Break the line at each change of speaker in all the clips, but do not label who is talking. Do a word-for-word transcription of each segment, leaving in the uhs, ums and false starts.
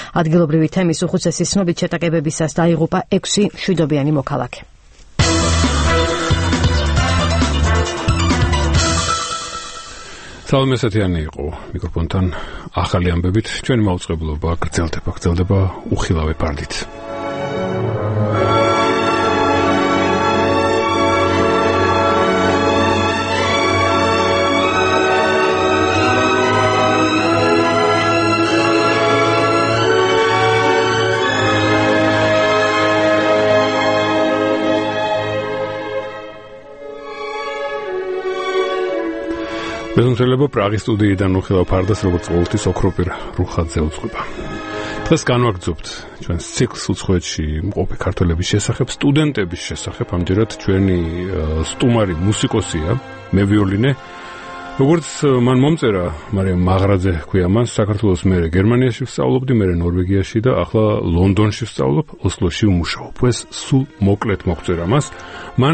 ადგილობრივი თემის უხუცესი ცნობით შეტაკებებისას დაიღუპა ექვსი მშვიდობიანი მოქალაქე.
Salome Satiani იყო მიკროფონთან ახალი ამბებით ჩვენი მაუწყებლობა გრძელდება გრძელდება უხილავე ფარდით. Bezumțeleba Pragis სტუდიიდან უხილავ ფარდას როგორც ყოველთვის ოქროპირ რუხაძე უძღვება. დღეს განვაგრძობთ ჩვენს ციკლს უცხოეთში მყოფი ქართველების შესახებ, სტუდენტების შესახებ, ამჯერად ჩვენი სტუმარი მუსიკოსია, მე ვიოლინე. როგორც მან მომწერა მარიამ მაღრაძე ქვია მას, საქართველოს მე გერმანიაში ვსწავლობდი, მე ნორვეგიაში და ახლა ლონდონში ვსწავლობ, ოსლოში ვმუშაობ. ეს სულ მოკლედ მოგვწერა მას. მან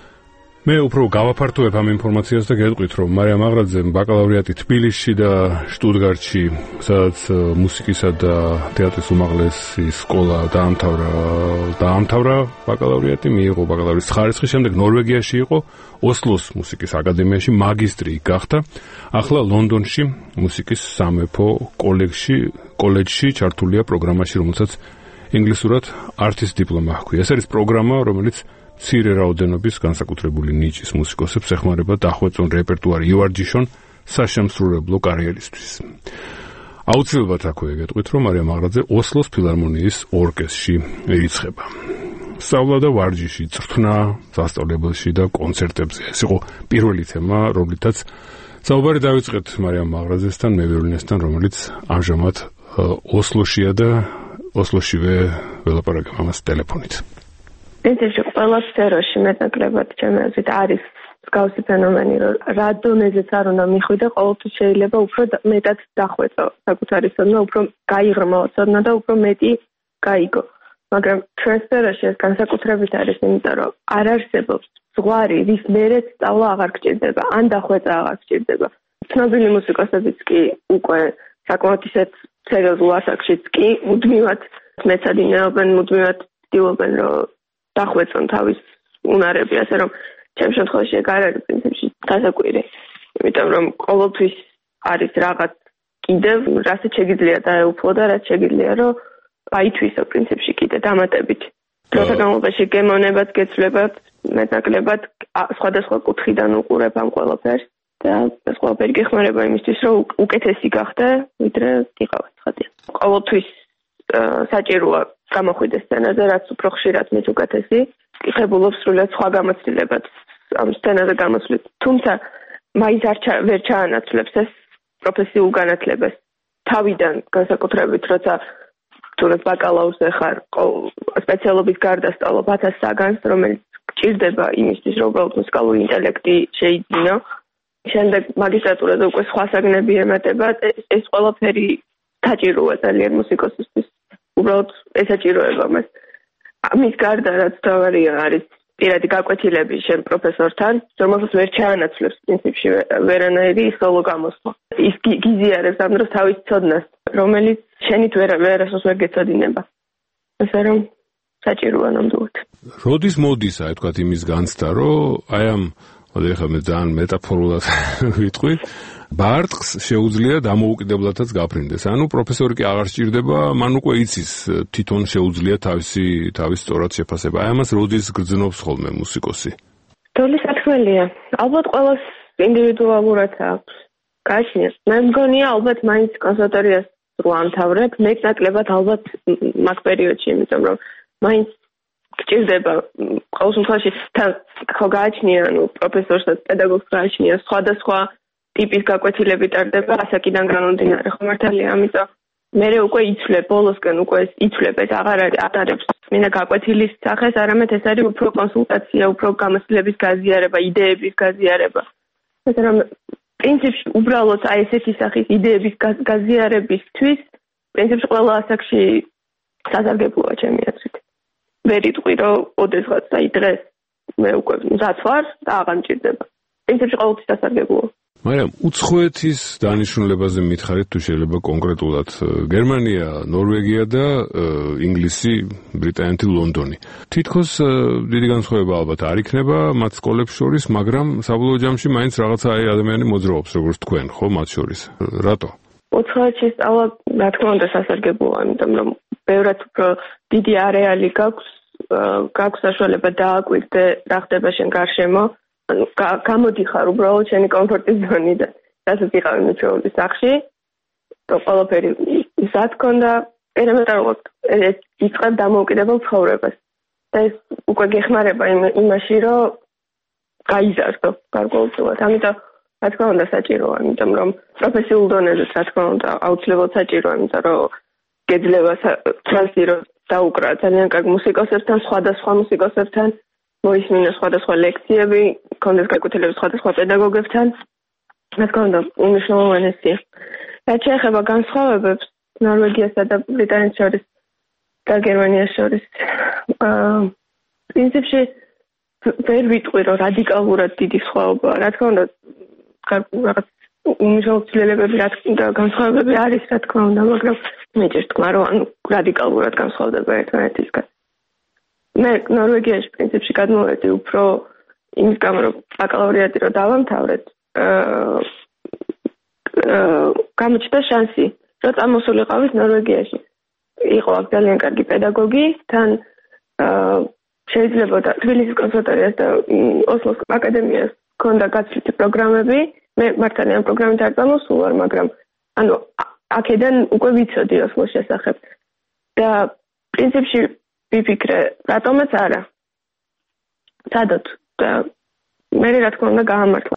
მე უფრო გავაფართოვებ ამ ინფორმაციას და გეტყვით, რომ მარიამ მაღრაძემ ბაკალავრიატი თბილისში და შტუტგარტში, სადაც მუსიკისა და თეატრის უმაღლესი სკოლა დაამთავრა, დაამთავრა ბაკალავრიატი, მიიღო ბაკალავრის ხარისხი, შემდეგ ნორვეგიაში იყო, ოსლოს მუსიკის აკადემიაში მაგისტრი გახდა, ახლა ლონდონში მუსიკის სამეფო კოლეჯში, კოლეჯში ჩართულია პროგრამაში, რომელსაც ინგლისურად artist diploma ჰქვია. ეს არის პროგრამა, რომელიც მცირე რაოდენობის განსაკუთრებული ნიჭის მუსიკოსებს ეხმარება დახვეწონ რეპერტუარი ივარჯიშონ საშემსრულებლო კარიერისთვის. აუცილებლად აქვე გეტყვით, რომ მარიამ მაღრაძე ოსლოს ფილარმონიის ორკესტრში ირიცხება. სწავლა და ვარჯიში, წვრთნა სასწავლებელში და კონცერტებზე. ეს იყო პირველი თემა, რომლითაც საუბარი დავიწყეთ მარიამ მაღრაძესთან, მე ვიოლინესთან, რომელიც ამჟამად ოსლოშია და ოსლოშივე ველაპარაკებ ამას ტელეფონით.
პრინციპში ყველა სფეროში მეტნაკლებად ჩემი აზრით არის მსგავსი ფენომენი, რომ რა დონეზეც არ უნდა მიხვიდე, ყოველთვის შეიძლება უფრო მეტად დახვეწო საკუთარი ცოდნა, უფრო გაიღრმო ცოდნა და უფრო მეტი გაიგო. მაგრამ ჩვენ სფეროში ეს განსაკუთრებით არის, იმიტომ რომ არ არსებობს ზღვარი, რის მერეც სწავლა აღარ გჭირდება, ან დახვეწა აღარ გჭირდება. ცნობილი მუსიკოსებიც კი უკვე საკმაოდ ისეთ სერიოზულ ასაკშიც კი მუდმივად მეცადინეობენ, მუდმივად ცდილობენ, რომ დახვეწონ თავის უნარები, ასე რომ ჩემს შემთხვევაში ეგ არ არის პრინციპში დასაკვირი. იმიტომ რომ ყოველთვის არის რაღაც კიდევ, რასაც შეგიძლია დაეუფლო და რაც შეგიძლია, რომ აითვისო პრინციპში კიდე დამატებით. დროთა განმავლობაში გემოვნებაც გეცვლებათ, მეტნაკლებად სხვადასხვა კუთხიდან უყურებ ამ ყველაფერს და ეს ყველაფერი გეხმარება იმისთვის, რომ უკეთესი გახდე, ვიდრე იყავ ცხადია. ყოველთვის საჭიროა გამოხვიდე სცენაზე, რაც უფრო ხშირად მით უკეთესი, იხებულობ სრულად სხვა გამოცდილებად ამ სცენაზე გამოსვლით. თუმცა მაინც არ ვერ ჩაანაცვლებს ეს პროფესიულ განათლებას. თავიდან განსაკუთრებით, როცა თუნდაც ბაკალავრს ეხარ, სპეციალობის გარდა სწავლობ ათას საგანს, რომელიც გჭირდება იმისთვის, რომ უბრალოდ მუსიკალური ინტელექტი შეიძინო. შემდეგ მაგისტრატურაზე უკვე სხვა საგნები ემატება, ეს ყველაფერი საჭიროა ძალიან მუსიკოსისთვის. უბრალოდ ესაჭიროება მას. ამის გარდა რაც თავარია არის პირადი გაკვეთილები შენ პროფესორთან, რომელსაც ვერ ჩაანაცვლებს პრინციპში ვერანაირი სოლო გამოსვლა. ის გიზიარებს ამ დროს თავის ცოდნას, რომელიც შენით ვერ ვერასოდეს ვერ გეცოდინება. ასე რომ საჭიროა ნამდვილად.
როდის მოდის, აი თქვათ იმის განცდა, რომ აი ამ ოდიხა მე ძალიან მეტაფორულად ვიტყვი, ბარტყს შეუძლია დამოუკიდებლადაც გაფრინდეს. ანუ პროფესორი კი აღარ სჭირდება, მან უკვე იცის თვითონ შეუძლია თავისი თავის სწორად შეფასება. აი ამას როდის გრძნობს ხოლმე მუსიკოსი?
თოლის საქმეა. ალბათ ყველას ინდივიდუალურად აქვს. გაჩნია. მე მგონია ალბათ მაინც კონსერვატორიას რო ამთავრებ, მეტნაკლებად ალბათ მაგ პერიოდში, იმიტომ რომ მაინც გჭირდება ყოველ შემთხვევაში ხო გააჩნია, ანუ პროფესორსაც, პედაგოგს გააჩნია სხვადასხვა ტიპის გაკვეთილები ტარდება ასაკიდან გამომდინარე, ხო მართალია, ამიტომ მე უკვე იცვლებ, ბოლოსკენ უკვე იცვლებ, ეს აღარ ატარებს მინდა გაკვეთილის სახეს, არამედ ეს არის უფრო კონსულტაცია, უფრო გამოცდილების გაზიარება, იდეების გაზიარება. ასე რომ პრინციპში უბრალოდ აი ესეთი სახის იდეების გაზიარებისთვის პრინციპში ყველა ასაკში სასარგებლოა ჩემი აზრით. ვერ იტყვი, რომ ოდესღაც აი დღეს მე უკვე მზად ვარ და აღარ მჭირდება. პრინციპში ყოველთვის სასარგებლოა.
მაგრამ უცხოეთის დანიშნულებაზე მითხარით თუ შეიძლება კონკრეტულად გერმანია, ნორვეგია და ინგლისი, ბრიტანეთი, ლონდონი. თითქოს დიდი განსხვავება ალბათ არ იქნება მათ სკოლებს შორის, მაგრამ საბოლოო ჯამში მაინც რაღაცა აი ადამიანი მოძრაობს, როგორც თქვენ, ხო, მათ შორის. რატო?
უცხოეთში სწავლა, რა თქმა უნდა, სასარგებლოა, იმიტომ რომ ბევრად უფრო დიდი არეალი გაქვს, გაქვს საშუალება დააკვირდე რა ხდება შენ გარშემო. გამოდიხარ უბრალოდ შენი კომფორტის ზონიდან. რასაც იყავი მიჩვეული სახში, და ყველაფერი ისად ქონდა, ელემენტარულად იწყებ დამოუკიდებელ ცხოვრებას. და ეს უკვე გეხმარება იმაში, რომ გაიზარდო გარკვეულწილად. ამიტომ რა თქმა უნდა საჭიროა, იმიტომ რომ პროფესიულ დონეზე რა თქმა უნდა აუცილებლად საჭიროა, იმიტომ რომ გეძლევა ჩანსი რომ დაუკრა ძალიან კარგ მუსიკოსებთან, სხვადასხვა მუსიკოსებთან, მოისმინო სხვადასხვა ლექციები, კონდეს გაკვეთილები სხვადასხვა პედაგოგებთან. რა თქმა უნდა, უმნიშვნელოვანესია. რაც შეეხება განსხვავებებს ნორვეგიასა და ბრიტანეთს შორის და გერმანიას შორის, პრინციპში ვერ ვიტყვი, რომ რადიკალურად დიდი სხვაობაა. რა თქმა უნდა, რაღაც უმნიშვნელო ცვლილებები და განსხვავებები არის, რა თქმა უნდა, მაგრამ მეჭირს თქვა, რომ ანუ რადიკალურად განსხვავდება ერთმანეთისგან. მე ნორვეგიაში პრინციპში გადმოვედი უფრო იმის გამო, რომ ბაკალავრიატი რო დავამთავრეთ, გამოჩნდა შანსი, რომ წამოსულიყავით ნორვეგიაში. იყო აქ ძალიან კარგი პედაგოგი, თან შეიძლება თბილისის კონსერვატორიას და ოსლოს აკადემიას ქონდა გაცვლითი პროგრამები. მე მართალი ამ პროგრამით არ წამოსულ ვარ, მაგრამ ანუ აქედან უკვე ვიცოდი ოსლოს შესახებ. და პრინციპში ვიფიქრე, რატომაც არა. სადოთ და მე რა თქმა უნდა გაამართლა.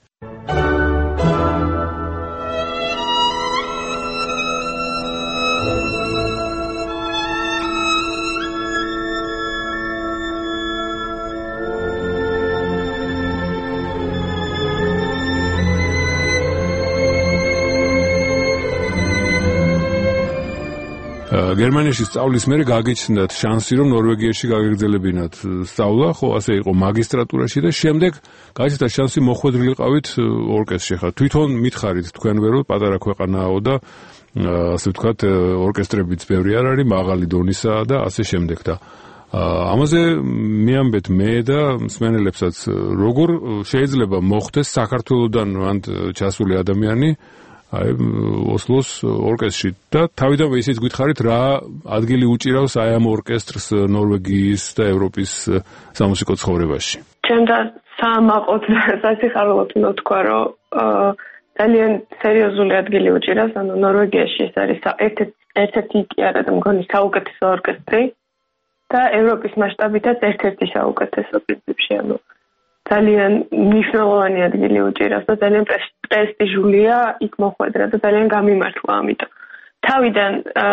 გერმანიაში სწავლის მერე გაგიჩნდათ შანსი, რომ ნორვეგიაში გაგეგრძელებინათ სწავლა, ხო, ასე იყო მაგისტრატურაში და შემდეგ გაიჩნდათ შანსი მოხვედრილიყავით ორკესტრში. ხა თვითონ მითხარით თქვენ ვერ რომ პატარა ქვეყანაო და ასე ვთქვათ, ორკესტრებიც ბევრი არ არის, მაღალი დონისაა და ასე შემდეგ და ამაზე მეამბეთ მე და მსმენელებსაც, როგორ შეიძლება მოხდეს საქართველოსდან ან ჩასული ადამიანი აი ოსლოს ორკესტრში და თავიდანვე ისიც გითხარით რა ადგილი უჭირავს აი ამ ორკესტრს ნორვეგიის და ევროპის სამუსიკო ცხოვრებაში.
ჩემდა საამაყოდ სასიხარულოდ თქვა რომ ძალიან სერიოზული ადგილი უჭირავს, ანუ ნორვეგიაში ეს არის ერთ-ერთი კი არა და მგონი საუკეთესო ორკესტრი და ევროპის მასშტაბითაც ერთ-ერთი საუკეთესო პრინციპში, ანუ ძალიან მნიშვნელოვანი ადგილი უჭირავს და ძალიან პრესტიჟულია იქ მოხვედრა და ძალიან გამიმართლა ამიტომ. თავიდან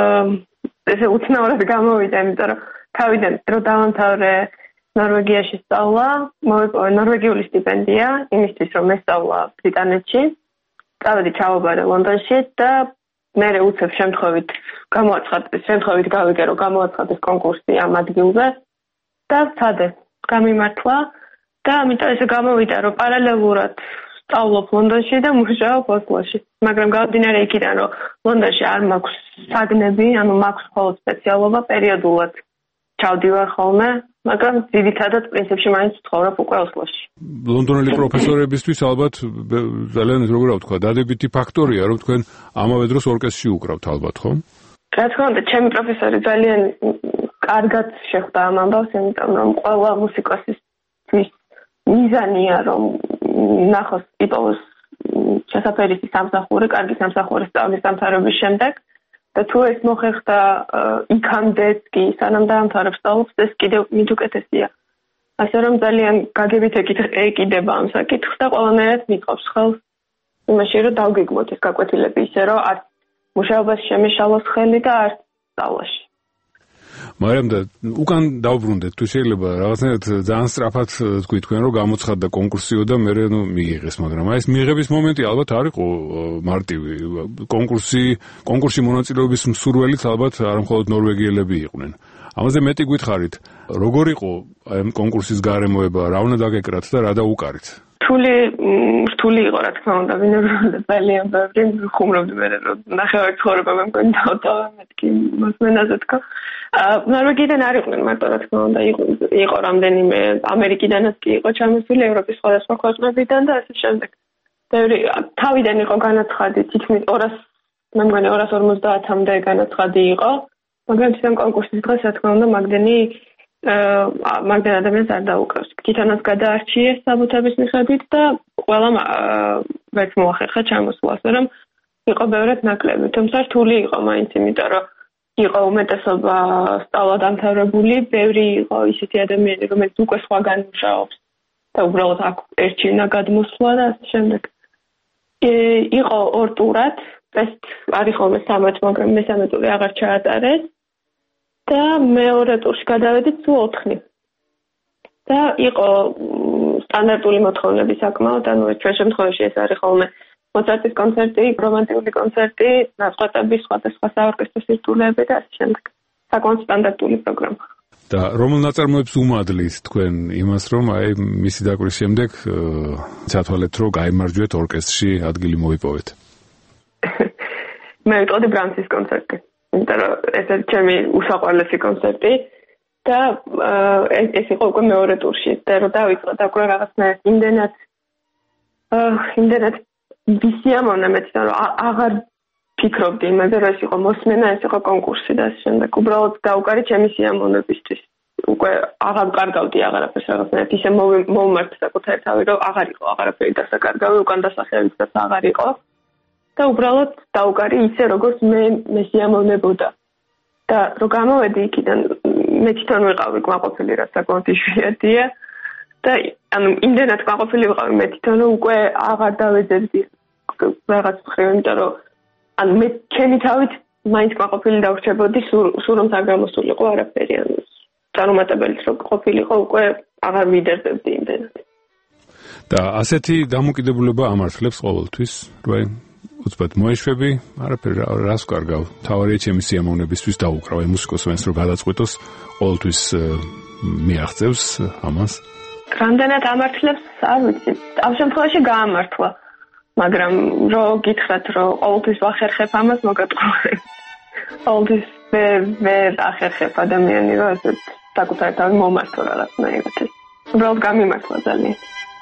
ესე უცნაურად გამოვიდა, იმიტომ რომ თავიდან რო დავამთავრე ნორვეგიაში სწავლა, მოვიპოვე ნორვეგიული სტიპენდია, იმისთვის რომ მესწავლა ბრიტანეთში. წავედი ჩავაბარე ლონდონში და მე უცებ შემთხვევით გამოაცხადეს, შემთხვევით გავიგე რომ გამოაცხადეს კონკურსი ამ ადგილზე და ვცადე გამიმართლა. და ამიტომ ესე გამოვიდა, რომ პარალელურად სწავლობ ლონდონში და მუშაობ ოსლოში. მაგრამ გამომდინარე იქიდან, რომ ლონდონში არ მაქვს საგნები, ანუ მაქვს მხოლოდ სპეციალობა პერიოდულად ჩავდივარ ხოლმე, მაგრამ ძირითადად პრინციპში მაინც ვცხოვრობ უკვე ოსლოში.
ლონდონელი პროფესორებისთვის ალბათ ძალიან როგორ ვთქვა, დადებითი ფაქტორია, რომ თქვენ ამავე დროს ორკესტრში უკრავთ ალბათ, ხო?
რა თქმა უნდა, ჩემი პროფესორი ძალიან კარგად შეხვდა ამ ამბავს, იმიტომ რომ ყველა მუსიკოსისთვის მიზანია რომ ნახოს იპოვოს შესაფერისი სამსახური, კარგი სამსახური სწავლის დამთავრების შემდეგ და თუ ეს მოხერხდა იქამდეც კი სანამ დაამთავრებს სწავლობს, ეს კიდევ მით უკეთესია. ასე რომ ძალიან გაგებით ეკიდება ამ საკითხს და ყველანაირად მიყავს ხელს იმაში, რომ დავგეგმოთ ეს გაკვეთილები ისე, რომ არც მუშაობაში შემეშალოს ხელი და არც სწავლაში.
მაგრამ და უკან დავბრუნდეთ, თუ შეიძლება რაღაცნაირად ძალიან სწრაფად თქვი თქვენ რომ გამოცხადდა კონკურსიო და მე ნუ მიიღეს, მაგრამ აი ეს მიიღების მომენტი ალბათ არ იყო მარტივი. კონკურსი, კონკურსში მონაწილეობის მსურველიც ალბათ არ მხოლოდ ნორვეგიელები იყვნენ. ამაზე მეტი გითხარით, როგორ იყო აი ამ კონკურსის გარემოება, რა უნდა დაგეკრათ და რა დაუკარით?
რთული რთული იყო რა თქმა უნდა, ვინაიდან ძალიან ბევრი ხუმრობდი მე რომ ნახევარი ცხოვრება მე მგონი დავტოვე მეთქი მოსმენაზე თქო. ნორვეგიიდან არ იყვნენ მარტო რა თქმა უნდა, იყო რამდენიმე ამერიკიდანაც კი იყო ჩამოსული, ევროპის სხვადასხვა ქვეყნებიდან და ასე შემდეგ. ბევრი თავიდან იყო განაცხადი, თითქმის ორას მე მგონი ორას ორმოცდაათამდე განაცხადი იყო, მაგრამ ამ კონკურსის დღეს რა თქმა უნდა მაგდენი მაგდენ ადამიანს არ დაუკრავს. თვითონაც გადაარჩიეს საბუთების მიხედვით და ყველამ ვერც მოახერხა ჩამოსვლას, რომ იყო ბევრად ნაკლები. თუმცა რთული იყო მაინც, იმიტომ რომ იყო უმეტესობა სწავლა დამთავრებული, ბევრი იყო ისეთი ადამიანი, რომელიც უკვე სხვაგან მუშაობს და უბრალოდ აქ ერჩივნა გადმოსვლა და ასე შემდეგ. იყო ორ ტურად, ეს არის ხოლმე სამად, მაგრამ მესამე ტური აღარ ჩაატარეს. და მეორე ტურში გადავედით სულ ოთხი. და იყო სტანდარტული მოთხოვნები საკმაოდ, ანუ ჩვენ შემთხვევაში ეს არის ხოლმე მოცარტის კონცერტი, რომანტიკული კონცერტი, ნაწყვეტები, სხვადასხვა საორკესტრო სირთულეები და ასე შემდეგ. საკმაოდ სტანდარტული პროგრამა.
და რომელ ნაწარმოებს უმადლით თქვენ იმას, რომ აი მისი დაკვრის შემდეგ ცათვალეთ, რომ გაიმარჯვეთ ორკესტრში ადგილი მოიპოვეთ?
მე ვიტყოდი ბრამსის კონცერტი. იმიტომ რომ ეს ჩემი უსაყვარლესი კონცერტი და ეს იყო უკვე მეორე ტურში და რომ დავიწყო და უკვე რაღაცნაირად იმდენად იმდენად ვისიამოვნა მე თვითონ რომ აღარ ფიქრობდი იმაზე რომ ეს იყო მოსმენა, ეს იყო კონკურსი და ასე შემდეგ. უბრალოდ დაუკარი ჩემი სიამოვნებისთვის. უკვე აღარ კარგავდი აღარაფერს რაღაცნაირად ისე მომმართ საკუთარი თავი რომ აღარ იყო აღარაფერი დასაკარგავი, უკან დასახელებიც აღარ იყო. და უბრალოდ დაუკარი ისე როგორც მე მესიამოვნებოდა. და რო გამოვედი იქიდან მე თვითონ ვიყავი კმაყოფილი, რა საკმაოდ იშვიათია და ანუ იმდენად კმაყოფილი ვიყავი მე თვითონ რომ უკვე აღარ დავეძებდი რაღაც მხრივ, იმიტომ რომ ანუ მე ჩემი თავით მაინც კმაყოფილი დავრჩებოდი, სულ რომ არ გამოსულიყო არაფერი, ანუ წარუმატებელიც რო ყოფილიყო უკვე აღარ ვიდერდებდი იმდენად.
და ასეთი დამოკიდებულება ამართლებს ყოველთვის, რა უცბად მოეშვები, არაფერი რას ვკარგავ. თავარია ჩემი სიამოვნებისთვის დაუკრავ აი მუსიკოსს რომ გადაწყვიტოს, ყოველთვის მიაღწევს ამას.
რამდენად ამართლებს, არ ვიცი. ამ შემთხვევაში გაამართლა. მაგრამ რო გითხრათ, რომ ყოველთვის ვახერხებ ამას, მოგატყუე. ყოველთვის ვერ ახერხებ ადამიანი, რომ ესე საკუთარი თავი მომართო რაღაცნაირად. უბრალოდ გამიმართლა ძალიან.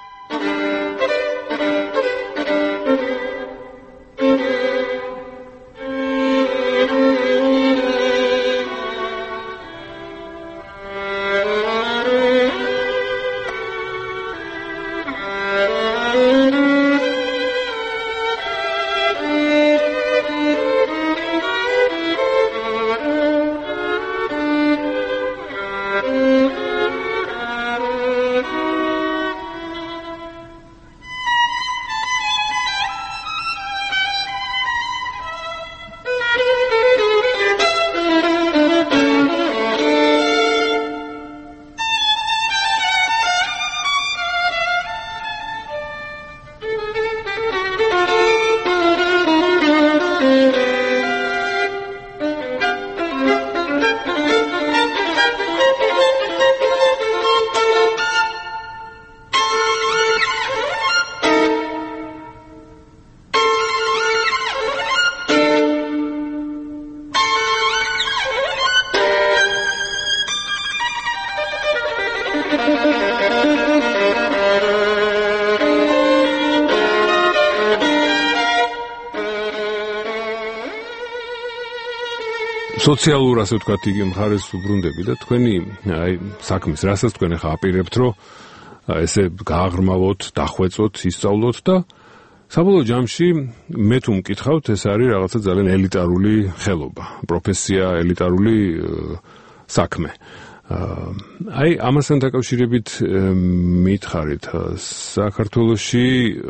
სოციალურ ასე ვთქვათ იგი მხარეს უბრუნდები და თქვენი აი საქმის რასაც თქვენ ახლა აპირებთ რომ ესე გააღრმავოთ, დახვეწოთ, ისწავლოთ და საბოლოო ჯამში მე თუ მკითხავთ ეს არის რაღაცა ძალიან ელიტარული ხელობა, პროფესია, ელიტარული საქმე. აი ამასთან დაკავშირებით მითხარით საქართველოში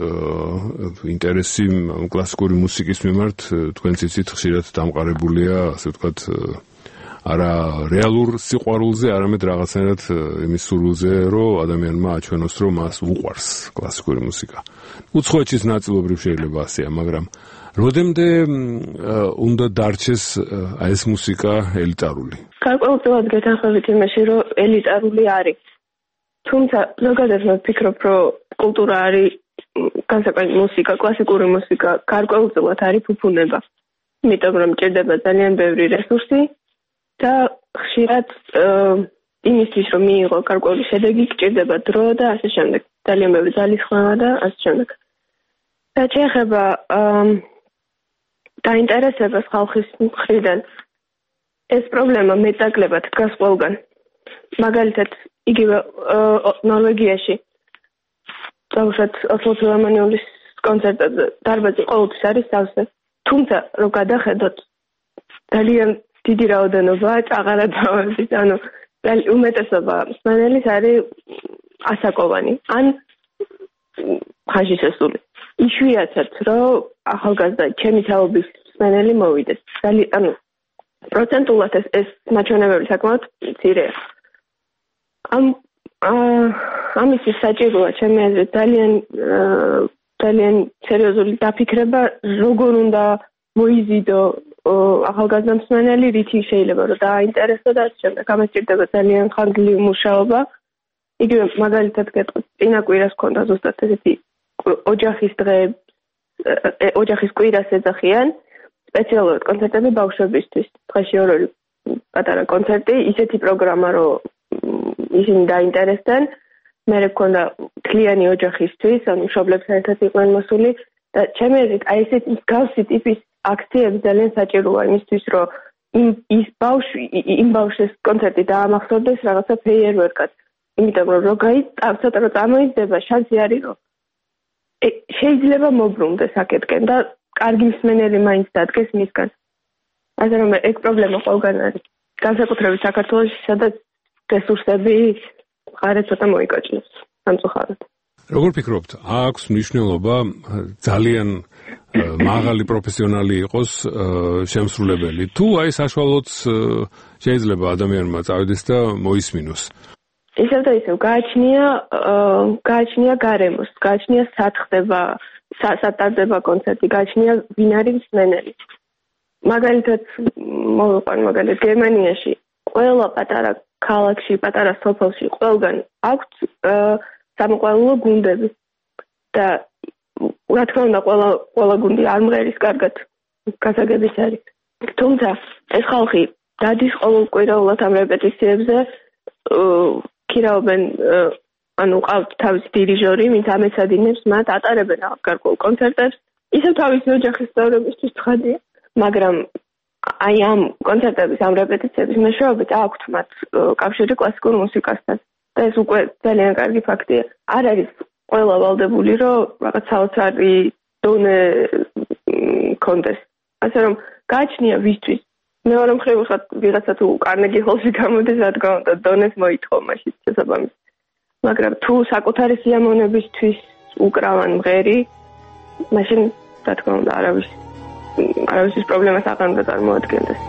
ინტერესი კლასიკური მუსიკის მიმართ თქვენ ციცით ხშირად დამყარებულია, ასე ვთქვათ, არა რეალურ სიყვარულზე, არამედ რაღაცნაირად იმის სურვილზე, რომ ადამიანმა აჩვენოს, რომ მას უყვარს კლასიკური მუსიკა. უცხოეთშიც ნაწილობრივ შეიძლება ასეა, მაგრამ როდემდე უნდა დარჩეს ეს მუსიკა ელიტარული?
გარკვეულწილად გეთანხმებით იმაში, რომ ელიტარული არის. თუმცა ზოგადად ვფიქრობ, რომ კულტურა არის განსაკუთრებით მუსიკა, კლასიკური მუსიკა გარკვეულწილად არის ფუფუნება. იმიტომ რომ ჭირდება ძალიან ბევრი რესურსი და ხშირად იმისთვის რომ მიიღო გარკვეული შედეგი გჭირდება დრო და ასე შემდეგ. ძალიან ბევრი ძალისხმევა და ასე შემდეგ. და შეეხება დაინტერესებას ხალხის მხრიდან ეს პრობლემა მეტნაკლებად დგას ყველგან. მაგალითად, იგივე ნორვეგიაში თავშოთ ოსლო ფილარმონიის კონცერტებზე დარბაზი ყოველთვის არის სავსე. თუმცა რომ გადახედოთ ძალიან დიდი რაოდენობა წაღარადავების, ანუ უმეტესობა მსმენელის არის ასაკოვანი ან ხანშისესული. იშვიათად რომ ახალგაზრდა ჩემი თაობის მსმენელი მოვიდეს. ანუ პროცენტულად ეს ეს მაჩვენებელი საკმაოდ მცირეა. ამ ამისთვის საჭიროა ჩემი აზრით ძალიან ძალიან სერიოზული დაფიქრება, როგორ უნდა მოიზიდო ახალგაზრდა მსმენელი, რითი შეიძლება რომ დააინტერესო და ასე შემდეგ. ამას ჭირდება ძალიან ხანგრძლივი მუშაობა. იგივე მაგალითად გეტყვით, წინა კვირას ჰქონდა ზუსტად ესეთი ოჯახის დღე, ოჯახის კვირას ეძახიან სპეციალურად კონცერტები ბავშვებისთვის. დღეში ორი პატარა კონცერტი, ისეთი პროგრამა, რომ ისინი დაინტერესდნენ. მერე ჰქონდა თლიანი ოჯახისთვის, ანუ მშობლებთან ერთად იყვნენ მოსული და ჩემი აზრით, აი ესეთი მსგავსი ტიპის აქციები ძალიან საჭიროა იმისთვის, რომ იმ ის ბავშვი, იმ ბავშვის კონცერტი დაამახსოვრდეს რაღაცა ფეიერვერკად. იმიტომ რომ რო გაიწავსოთ, რომ წარმოიძება, შანსი არის, რომ შეიძლება მოbrunდეს აქეთკენ და კარგი მსმენელი მაინც დადგეს მისგან. ასე რომ ეს პრობლემა ყველგან არის. განსაკუთრებით საქართველოში, სადაც რესურსები ხარე ცოტა მოიკაჭნებს სამწუხაროდ.
როგორ ფიქრობთ, აქვს მნიშვნელობა ძალიან მაღალი პროფესიონალი იყოს შემსრულებელი თუ აი საშუალოც შეიძლება ადამიანმა წავიდეს და მოისმინოს?
ისევ და ისევ გააჩნია გააჩნია გარემოს, გააჩნია სათხდება, სატარდება კონცერტი, გააჩნია ვინ არის მსმენელი. მაგალითად, მოვიყვან მაგალითად გერმანიაში ყველა პატარა ქალაქში, პატარა სოფელში ყველგან აქვს სამოყვარულო გუნდები და რა თქმა უნდა ყველა ყველა გუნდი არ მღერის კარგად, გასაგებიც არის. თუმცა ეს ხალხი დადის ყოველკვირეულად ამ რეპეტიციებზე, ქირავენ, ანუ ყავთ თავისი დირიჟორი, ვინც ამეცადინებს მათ, ატარებენ გარკვეულ კონცერტებს, ისევ თავისი ოჯახის წევრებისთვის ცხადია, მაგრამ აი ამ კონცერტების, ამ რეპეტიციების მეშვეობით აქვთ მათ კავშირი კლასიკურ მუსიკასთან. და ეს უკვე ძალიან კარგი ფაქტია. არ არის ყველა ვალდებული, რომ რაღაც საოცარი დონე კონდეს. ასე რომ გააჩნია ვისთვის. მეორე მხრივ ხათ ვიღაცა თუ კარნეგი ჰოლში გამოდის, რა თქმა უნდა, დონეს მოითხოვ მაშინ შესაბამის. მაგრამ თუ საკუთარი სიამოვნებისთვის უკრავან მღერი, მაშინ რა თქმა უნდა, არავის არავის პრობლემას აღარ უნდა წარმოადგენდეს.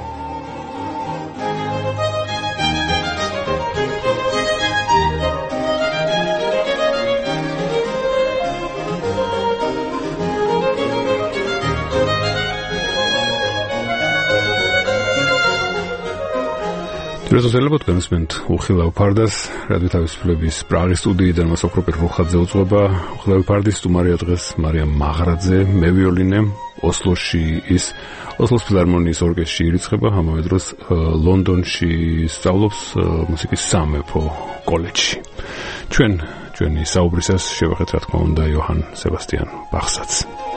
რეზოლუტებად განსმენთ უხილავ ფარდას რადიო თავისუფლების პრაღის სტუდიიდან მას ოქროპირ რუხაძე უძღვება. უხილავ ფარდის სტუმარია დღეს მარიამ მაღრაძე, მე ვიოლინე. ოსლოში ის ოსლოს ფილარმონიის ორკესტრში ირიცხება, ამავე დროს ლონდონში სწავლობს მუსიკის სამეფო კოლეჯში. ჩვენ ჩვენი საუბრისას შევახეთ რა თქმა უნდა იოჰან სებასტიან ბახსაც.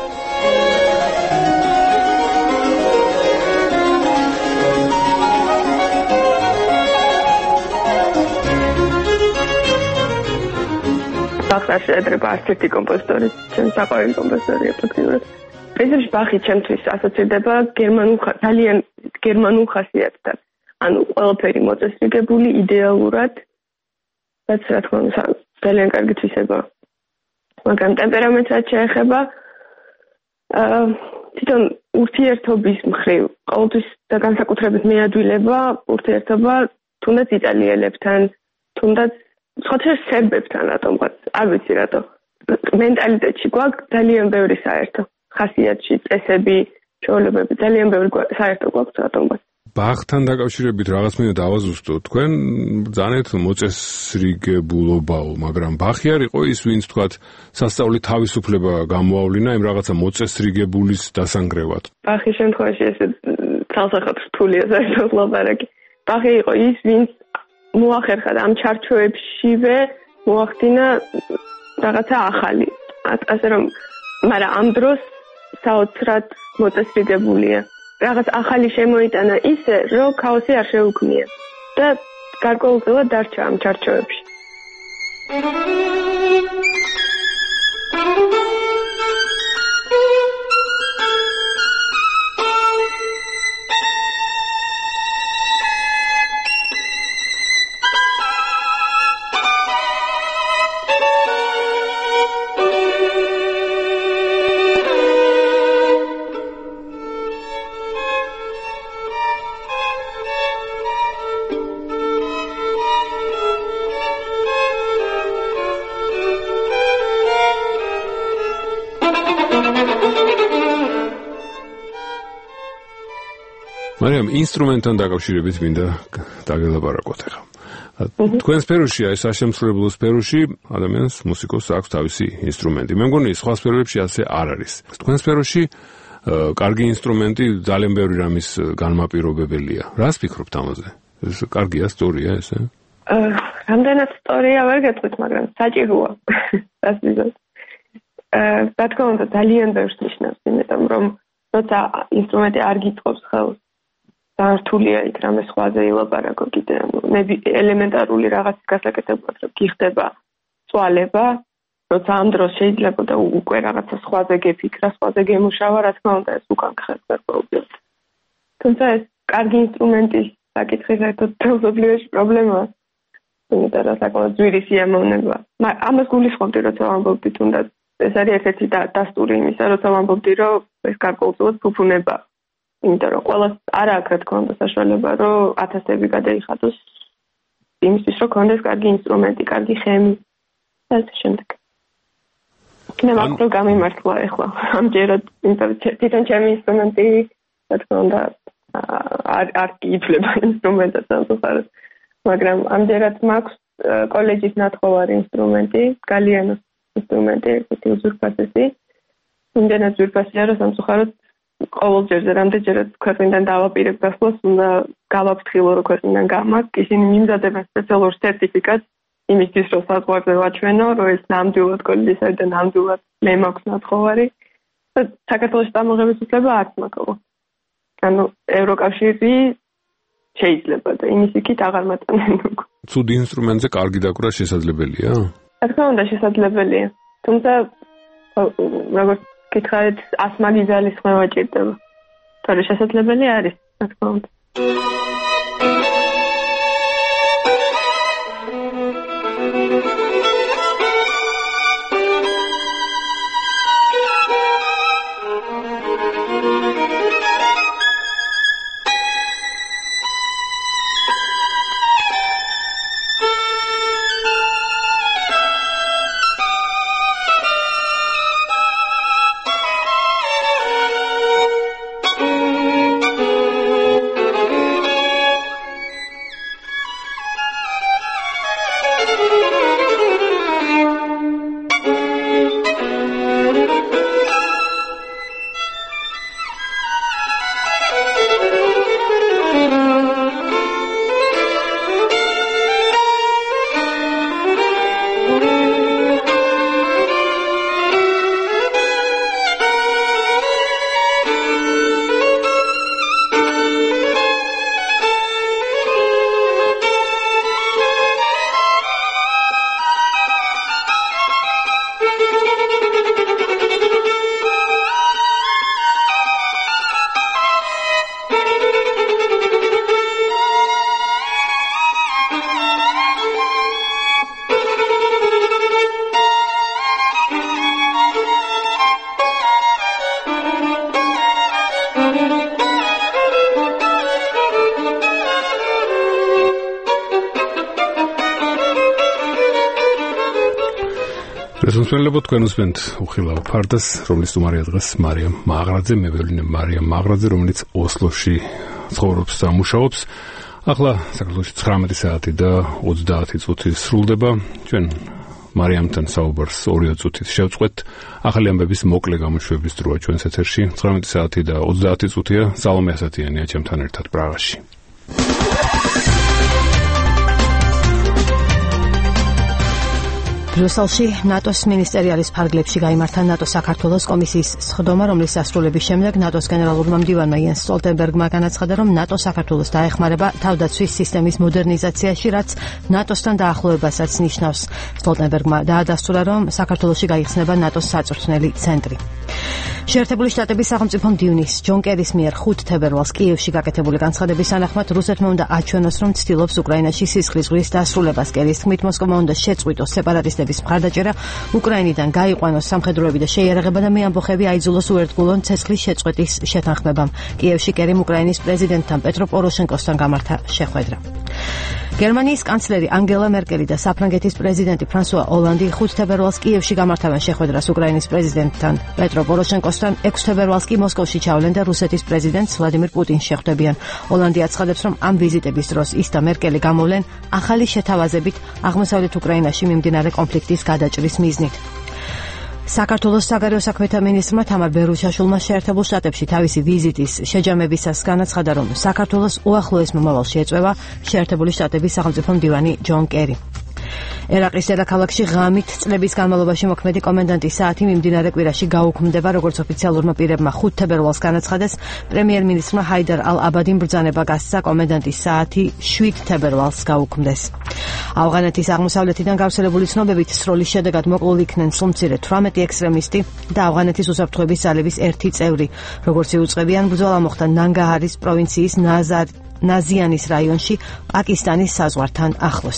ბახს შეედრება არც ერთი კომპოზიტორი, ჩემი საყვარელი კომპოზიტორი ეფექტიურად. პრინციპში ბახი ჩემთვის ასოცირდება გერმანულ ძალიან გერმანულ ხასიათთან. ანუ ყველაფერი მოწესრიგებული იდეალურად, რაც რა თქმა უნდა ძალიან კარგი თვისება. მაგრამ ტემპერამენტსაც შეეხება აა თვითონ ურთიერთობის მხრივ, ყოველთვის და განსაკუთრებით მეადვილება ურთიერთობა თუნდაც იტალიელებთან, თუნდაც სხვათა სერბებთან რატომღაც, არ ვიცი რატო. მენტალიტეტში გვაქვს ძალიან ბევრი საერთო. ხასიათში, წესები, ჩვეულებები, ძალიან ბევრი საერთო გვაქვს რატომღაც. ბაღთან დაკავშირებით რაღაც მინდა დავაზუსტო. თქვენ ბრძანეთ მოწესრიგებულობაო, მაგრამ ბაღი არ იყო ის, ვინც თქვათ სასწაული თავისუფლება გამოავლინა იმ რაღაცა მოწესრიგებულის დასანგრევად.
ბაღის შემთხვევაში ესე თალსახად რთულია საერთოდ ლაპარაკი. ბაღი იყო ის, ვინც მოახერხა ამ ჩარჩოებშივე მოახდინა რაღაცა ახალი. ასე რომ, მაგრამ ამ დროს საოცრად მოწესრიგებულია. რაღაც ახალი შემოიტანა ისე, რომ ქაოსი არ შეუქმნია და გარკვეულწილად დარჩა ამ ჩარჩოებში.
მარიამ, ინსტრუმენტთან დაკავშირებით მინდა დაგელაპარაკოთ ახლა. თქვენ სფეროშია ეს ასემსრულებლო სფეროში ადამიანს მუსიკოს აქვს თავისი ინსტრუმენტი. მე მგონი სხვა სფეროებში ასე არ არის. თქვენ სფეროში კარგი ინსტრუმენტი ძალიან ბევრი რამის განმაპირობებელია. რას ფიქრობთ ამაზე? ეს კარგია, სწორია ესე?
რამდენად სწორია ვერ გეტყვით, მაგრამ საჭიროა. რას ვიზოთ? რა თქმა უნდა, ძალიან ბევრს ნიშნავს, იმიტომ რომ როცა ინსტრუმენტი არ გიწყობს ხელს, რთულია იქ რამე სხვაზე ილაპარაკო კიდე, ელემენტარული რაღაცის გასაკეთებლად რომ გიხდება წვალება, როცა ამ დროს შეიძლება და უკვე რაღაცა სხვაზე გეფიქრა, სხვაზე გემუშავა, რა თქმა უნდა ეს უკან ხერხს გარკვეულწილად. თუმცა ეს კარგი ინსტრუმენტის საკითხი საერთოდ თელსობლიოში პრობლემაა. იმიტომ რომ საკმაოდ ძვირი სიამოვნება. ამას გულისხმობდი, როცა ვამბობდი, თუნდაც ეს არის ერთ-ერთი დასტური იმისა, როცა ვამბობდი, რომ ეს გარკვეულწილად ფუფუნება. იმიტომ რომ ყველას არ აქვს რა თქმა უნდა საშუალება, რომ ათასები გადაიხადოს იმისთვის, რომ კონდეს კარგი ინსტრუმენტი, კარგი ხემი და ასე შემდეგ. მე მაგრო გამიმართლა ახლა. ამჯერად თვითონ ჩემი ინსტრუმენტი რა თქმა უნდა არ არ იფლება ინსტრუმენტად სამწუხაროდ. მაგრამ ამჯერად მაქვს კოლეჯის ნათხოვარი ინსტრუმენტი, გალიანოს ინსტრუმენტი, ერთი უზურპასესი. იმდენად ზურპასია, რომ სამწუხაროდ ყოველ ჯერზე რამდენჯერაც ქვეყნიდან დავაპირებ გასვლას, უნდა გავაფრთხილო, რომ ქვეყნიდან გამაქვს. ისინი მიმზადებენ სპეციალურ სერტიფიკატს იმისთვის, რომ საზღვარზე ვაჩვენო, რომ ეს ნამდვილად კოლეჯისა და ნამდვილად მე მაქვს ნათხოვარი. და საქართველოს დამოღების უფლება არც მაქვს. ანუ ევროკავშირი შეიძლება და იმის იქით აღარ მატანენ უკვე.
ცუდი ინსტრუმენტზე კარგი დაკვრა შესაძლებელია?
რა თქმა უნდა შესაძლებელია. თუმცა როგორც გითხარით, ასმაგი ძალის ხმევა ჭირდება. თორე შესაძლებელი არის, რა თქმა უნდა.
Responsible თქვენ უსმენთ უხილავ ფარდას, რომლის სტუმარია დღეს მარიამ მაღრაძე, მე ვევლინე მარიამ მაღრაძე, რომელიც ოსლოში ცხოვრობს და მუშაობს. ახლა საქართველოში ცხრამეტი საათი და ოცდაათი წუთი სრულდება. ჩვენ მარიამთან საუბარს ორი წუთით შევწყვეტ. ახალი ამბების მოკლე გამოშვების დროა ჩვენს ეთერში. ცხრამეტი საათი და ოცდაათი წუთია. სალომე ასათიანია ჩემთან ერთად პრაღაში.
ბრიუსელში ნატოს მინისტერიალის ფარგლებში გაიმართა ნატოს საქართველოს კომისიის სხდომა, რომლის დასრულების შემდეგ ნატოს გენერალურმა მდივანმა იენს სტოლტენბერგმა განაცხადა, რომ ნატო საქართველოს დაეხმარება თავდაცვის სისტემის მოდერნიზაციაში, რაც ნატოსთან დაახლოებასაც ნიშნავს. სტოლტენბერგმა დაადასტურა, რომ საქართველოში გაიხსნება ნატოს საწვრთნელი ცენტრი. შეერთებული შტატების სახელმწიფო მდივნის ჯონ კერის მიერ ხუთ თებერვალს კიევში გაკეთებული განცხადების თანახმად რუსეთმა უნდა აჩვენოს, რომ ცდილობს უკრაინაში სისხლის ზღვის დასრულებას. კერის თქმით, მოსკოვმა უნდა შეწყვიტოს სეპარატისტების მხარდაჭერა, უკრაინიდან გაიყვანოს სამხედროები და შეიარაღება და მეამბოხები აიძულოს უერთგულონ ცეცხლის შეწყვეტის შეთანხმებამ. კიევში კერიმ უკრაინის პრეზიდენტთან პეტრო პოროშენკოსთან გამართა შეხვედრა. გერმანიის კანცლერი ანგელა მერკელი და საფრანგეთის პრეზიდენტი ფრანსუა ოლანდი ხუთ თებერვალს კიევში გამართავენ შეხვედრას უკრაინის პრეზიდენტთან პეტრო პოროშენკოსთან. ექვსი თებერვალს კი მოსკოვში ჩავლენ და რუსეთის პრეზიდენტს ვლადიმირ პუტინს შეხვდებიან. ოლანდი აცხადებს, რომ ამ ვიზიტების დროს ის და მერკელი გამოვლენ ახალი შეთავაზებით აღმოსავლეთ უკრაინაში მიმდინარე კონფლიქტის გადაჭრის მიზნით. საქართველოს საგარეო საქმეთა მინისტრმა თამარ ბერუშაშვილმა შეერთებულ შტატებში თავისი ვიზიტის შეჯამებისას განაცხადა, რომ საქართველოს უახლოეს მომავალში ეწევა შეერთებული შტატების სახელმწიფო მდივანი ჯონ კერი. ერაყის დედაქალაქში ღამით წლების განმავლობაში მოქმედი კომენდანტის საათი მიმდინარე კვირაში გაუქმდება, როგორც ოფიციალურმა პირებმა ხუთ თებერვალს განაცხადეს. პრემიერ-მინისტრმა ჰაიდარ ალ-აბადიმ ბრძანება გასცა კომენდანტის საათი შვიდ თებერვალს გაუქმდეს. ავღანეთის აღმოსავლეთიდან გავრცელებული ცნობებით სროლის შედეგად მოკლულ იქნენ სრულმცირე თვრამეტი ექსტრემისტი და ავღანეთის უსაფრთხოების ძალების ერთი წევრი. როგორც იუწყებიან, ბრძოლა მოხდა ნანგაჰარის პროვინციის ნაზარ ნაზიანის რაიონში, პაკისტანის საზღვართან ახლოს.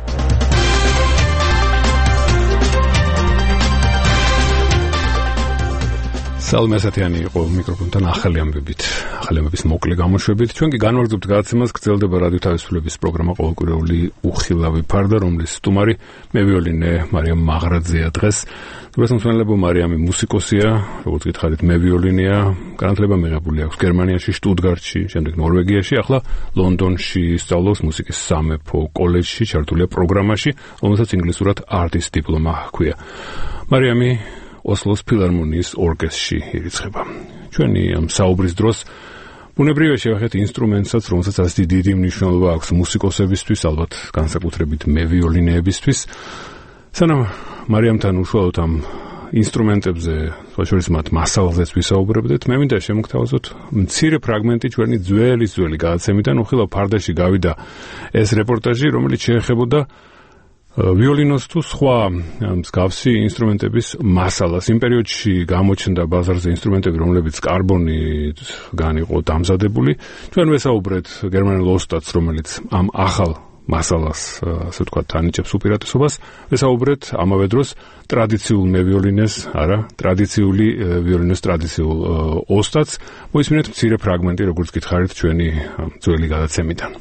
სალომე ასათიანი იყო მიკროფონთან ახალი ამბებით, ახალი ამბების მოკლე გამოშვებით. ჩვენ კი განვაგრძობთ გადაცემას, გრძელდება რადიო თავისუფლების პროგრამა ყოველკვირეული უხილავი ფარდა, რომლის სტუმარი მე ვიოლინე მარიამ მაღრაძეა დღეს. დროსმსმენელებო მარიამი მუსიკოსია, როგორც გითხარით, მე ვიოლინეა, განათლება მიღებული აქვს გერმანიაში, შტუტგარტში, შემდეგ ნორვეგიაში, ახლა ლონდონში სწავლობს მუსიკის სამეფო კოლეჯში, ჩართულია პროგრამაში, რომელსაც ინგლისურად არტის დიპლომა ჰქვია. მარიამი ოსლოს ფილარმონიის ორკესტრში ირიცხება. ჩვენი ამ საუბრის დროს ბუნებრივია შევახეთ ინსტრუმენტსაც, რომელსაც ასეთი დიდი მნიშვნელობა აქვს მუსიკოსებისთვის, ალბათ განსაკუთრებით მე ვიოლინეებისთვის. სანამ მარიამთან უშუალოდ ამ ინსტრუმენტებზე, შორის მათ მასალაზეც ვისაუბრებდეთ, მე მინდა შემოგთავაზოთ მცირე ფრაგმენტი ჩვენი ძველი ძველი გადაცემიდან, უხილავ ფარდაში გავიდა ეს რეპორტაჟი, რომელიც შეეხებოდა ვიოლინოს თუ სხვა მსგავსი ინსტრუმენტების მასალას. იმ პერიოდში გამოჩნდა ბაზარზე ინსტრუმენტები, რომლებიც კარბონიდან იყო დამზადებული. ჩვენ ვესაუბრეთ გერმანელ ოსტატს, რომელიც ამ ახალ მასალას, ასე ვთქვათ, ანიჭებს უპირატესობას. ვესაუბრეთ ამავე დროს ტრადიციულ მევიოლინეს, არა, ტრადიციული ვიოლინოს ტრადიციულ ოსტატს. მოისმინეთ მცირე ფრაგმენტი, როგორც გითხარით, ჩვენი ძველი გადაცემიდან.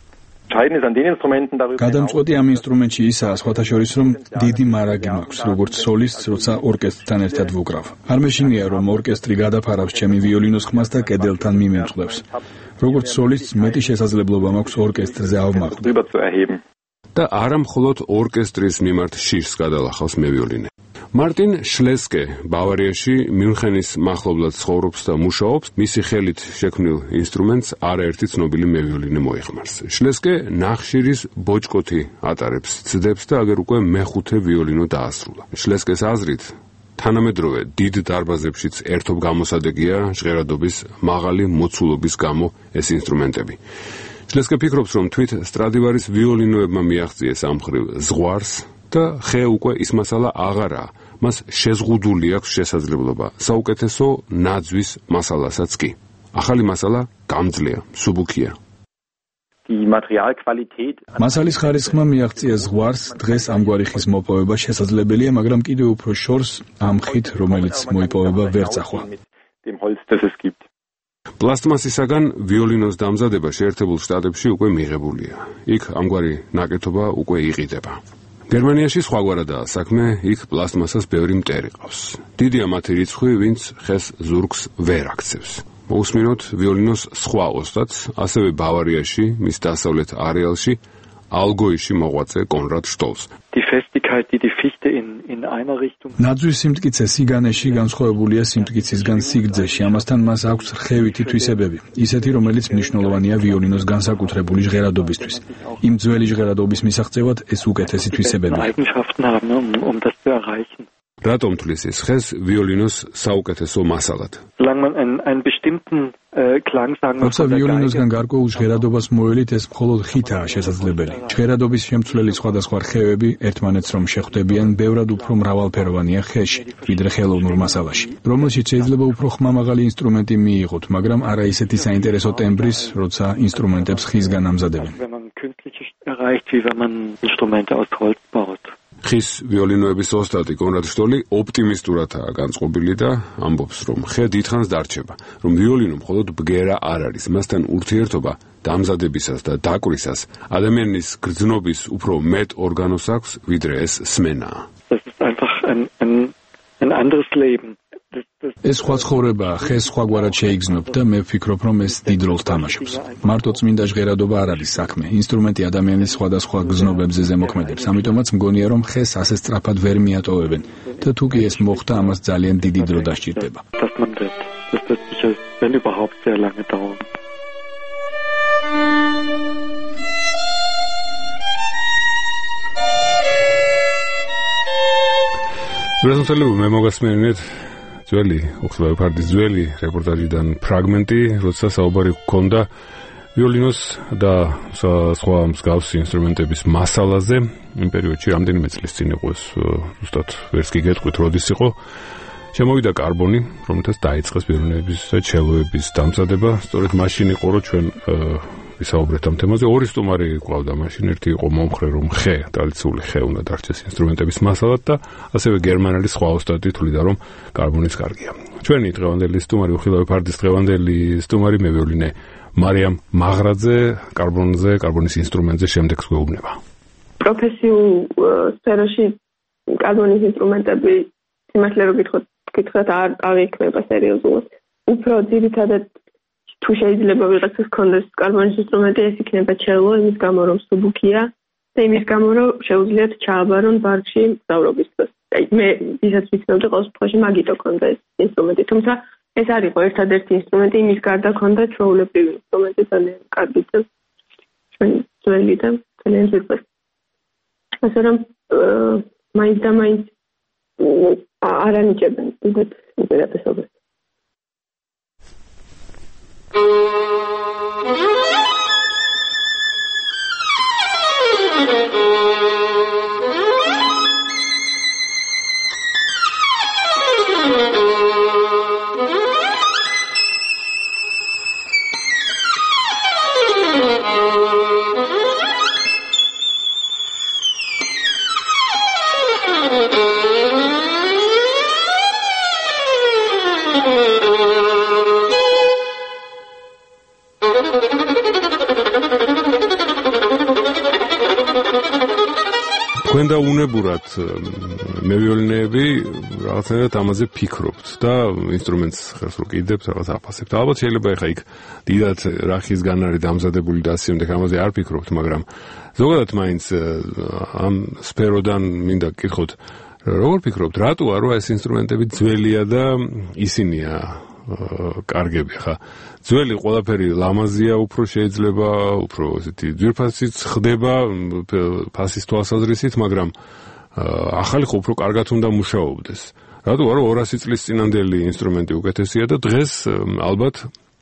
გადამწყვეტი ამ ინსტრუმენტში ისაა, სხვათა შორის, რომ დიდი მარაგი მაქვს, როგორც სოლისტს, როცა ორკესტრთან ერთად ვუკრავ. არ მეშინია, რომ ორკესტრი გადაფარავს ჩემი ვიოლინოს ხმას და კედელთან მიმემწყდებს. როგორც სოლისტს მეტი შესაძლებლობა მაქვს ორკესტრზე ავმაყდო.
და არა მხოლოდ ორკესტრის მიმართ შიშს გადალახავს მე ვიოლინე. მარტინ შლესკე ბავარიაში მიუნხენის მახლობლად ცხოვრობს და მუშაობს. მისი ხელით შექმნილ ინსტრუმენტს არაერთი ცნობილი მევიოლინე მოიხმარს. შლესკე ნახშირის ბოჭკოთი ატარებს, ცდებს და აგერ უკვე მეხუთე ვიოლინო დაასრულა. შლესკეს აზრით, თანამედროვე დიდ დარბაზებშიც ერთობ გამოსადეგია ჟღერადობის მაღალი მოცულობის გამო ეს ინსტრუმენტები. შლესკე ფიქრობს, რომ თვით სტრადივარის ვიოლინოებმა მიაღწიეს ამ მხრივ ზღვარს და ხე უკვე ის მასალა აღარაა. მას შეზღუდული აქვს შესაძლებლობა საუკეთესო ნაძვის მასალასაც კი. ახალი მასალა გამძლეა, მსუბუქია.
მასალის ხარისხმა მიაღწია ზღვარს, დღეს ამგვარი ხის მოპოვება შესაძლებელია, მაგრამ კიდევ უფრო შორს ამ ხით, რომელიც მოიპოვება ვერ წახვა.
პლასტმასისაგან ვიოლინოს დამზადება შეერთებულ შტატებში უკვე მიღებულია. იქ ამგვარი ნაკეთობა უკვე იყიდება. გერმანიაში სხვაგვარადაა საქმე, იქ პლასტმასას ბევრი მტერი ყავს. დიდია მათი რიცხვი, ვინც ხეს ზურგს ვერ აქცევს. მოვუსმინოთ ვიოლინოს სხვა ოსტატს, ასევე ბავარიაში, მის დასავლეთ არეალში, ალგოიში მოღვაწე კონრად შტოლს.
Die Festigkeit, die die Fichte in in einer Richtung.
ნაძვის სიმტკიცე სიგანეში განსხვავებულია სიმტკიცისგან სიგრძეში, ამასთან მას აქვს რხევითი თვისებები, ისეთი, რომელიც მნიშვნელოვანია ვიოლინოს განსაკუთრებული ჟღერადობისთვის. იმ ძველი ჟღერადობის მისაღწევად ეს უკეთესი თვისებებია.
Eigenschaften haben, um, um das zu erreichen.
რატომ თulis ეს ხეს ვიოლინოს საუკეთესო მასალად?
Solange man einen, einen bestimmten äh, Klang sagen
როცა ვიოლინოსგან გარკვეულ ჟღერადობას მოელით, ეს მხოლოდ ხითაა შესაძლებელი. ჟღერადობის შემცვლელი სხვადასხვა რხევები ერთმანეთს რომ შეხვდებიან, ბევრად უფრო მრავალფეროვანია ხეში, ვიდრე ხელოვნურ მასალაში, რომელშიც შეიძლება უფრო ხმამაღალი ინსტრუმენტი მიიღოთ, მაგრამ არა ისეთი საინტერესო ტემბრის, როცა ინსტრუმენტებს ხისგან ამზადებენ.
wenn man künstlich erreicht, wie wenn man Instrumente aus Holz baut.
ხის ვიოლინოების ოსტატი კონრად შტოლი ოპტიმისტურადაა განწყობილი და ამბობს, რომ ხე დიდხანს დარჩება, რომ ვიოლინო მხოლოდ ბგერა არ არის, მასთან ურთიერთობა დამზადებისას და დაკვრისას ადამიანის გრძნობის უფრო მეტ ორგანოს აქვს, ვიდრე ეს სმენაა.
Das ist einfach ein ein ein anderes Leben.
ეს სხვა ცხოვრებაა, ხეს სხვაგვარად შეიგრძნობ და მე ვფიქრობ, რომ ეს დიდ როლს თამაშობს. მარტო წმინდა ჟღერადობა არ არის საქმე. ინსტრუმენტი ადამიანის სხვადასხვა გრძნობებზე ზემოქმედებს, ამიტომაც მგონია, რომ ხეს ასე სწრაფად ვერ მიატოვებენ და თუ კი ეს მოხდა, ამას ძალიან დიდი დრო დასჭირდება.
Dass man wird. Das wird sicher, wenn überhaupt, sehr lange dauern.
Რეზონსალები მე მოგასმენინეთ ძველი უხსნადი ფარდის ძველი რეპორტაჟიდან ფრაგმენტი, როცა საუბარი გქონდა ვიოლინოს და სხვა მსგავსი ინსტრუმენტების მასალაზე. იმ პერიოდში რამდენიმე წლის წინ იყო ეს, ზუსტად ვერც კი გეტყვით, როდის იყო. შემოვიდა კარბონი, რომელთაც დაიწყეს ვიოლინოების და ჩელოების დამზადება. სწორედ მაშინ იყო, რომ ჩვენ ვისაუბრეთ ამ თემაზე. ორი სტუმარი გვყავდა მაშინ, ერთი იყო მომხრე, რომ ხე, ტრადიციული ხე უნდა დარჩეს ინსტრუმენტების მასალად და ასევე გერმანელი სხვა ოსტატი თვლიდა, რომ კარბონიც კარგია. ჩვენი დღევანდელი სტუმარი, უხილავი ფარდის დღევანდელი სტუმარი მე ვიოლინე მარიამ მაღრაძე, კარბონზე, კარბონის ინსტრუმენტზე შემდეგს გვეუბნება.
პროფესიულ სფეროში კარბონის ინსტრუმენტები სიმართლე რომ გითხოთ, გითხრათ არ აღიქმება სერიოზულად. უფრო ძირითადად თუ შეიძლება ვიღაცას ქონდეს კარბონის ინსტრუმენტი, ეს იქნება ჩელო, იმის გამო რომ სუბუქია და იმის გამო რომ შეუძლიათ ჩააბარონ ბარგში მგზავრობის დროს. აი მე ვისაც ვიცნობდი, ყოველ შემთხვევაში მაგიტო ქონდა ეს ინსტრუმენტი, თუმცა ეს არ იყო ერთადერთი ინსტრუმენტი, იმის გარდა ქონდა ჩვეულებრივი ინსტრუმენტი, ძალიან კარგი და ჩვენი ძველი და ძალიან ძვირფასი. ასე რომ მაინც და მაინც არ ანიჭებენ უბრალოდ უპირატესობას.
Გვენდა უნებურად მე ვიოლინეები რაღაცნაირად ამაზე ფიქრობთ და ინსტრუმენტს ხერს რო კიდებთ, რაღაც აფასებთ. ალბათ შეიძლება ეხა იქ დიდად რახისგან არის დამზადებული და ასე შემდეგ ამაზე არ ფიქრობთ, მაგრამ ზოგადად მაინც ამ სფეროდან მინდა გკითხოთ, როგორ ფიქრობთ, რატოა რომ ეს ინსტრუმენტები ძველია და ისინია კარგები ხა ძველი ყველაფერი ლამაზია, უფრო შეიძლება უფრო ესეთი ძვირფასიც ხდება ფასის თვალსაზრისით, მაგრამ ახალი ხო უფრო კარგად უნდა მუშაობდეს. რატოა რომ ორასი წლის წინანდელი ინსტრუმენტი უკეთესია და დღეს ალბათ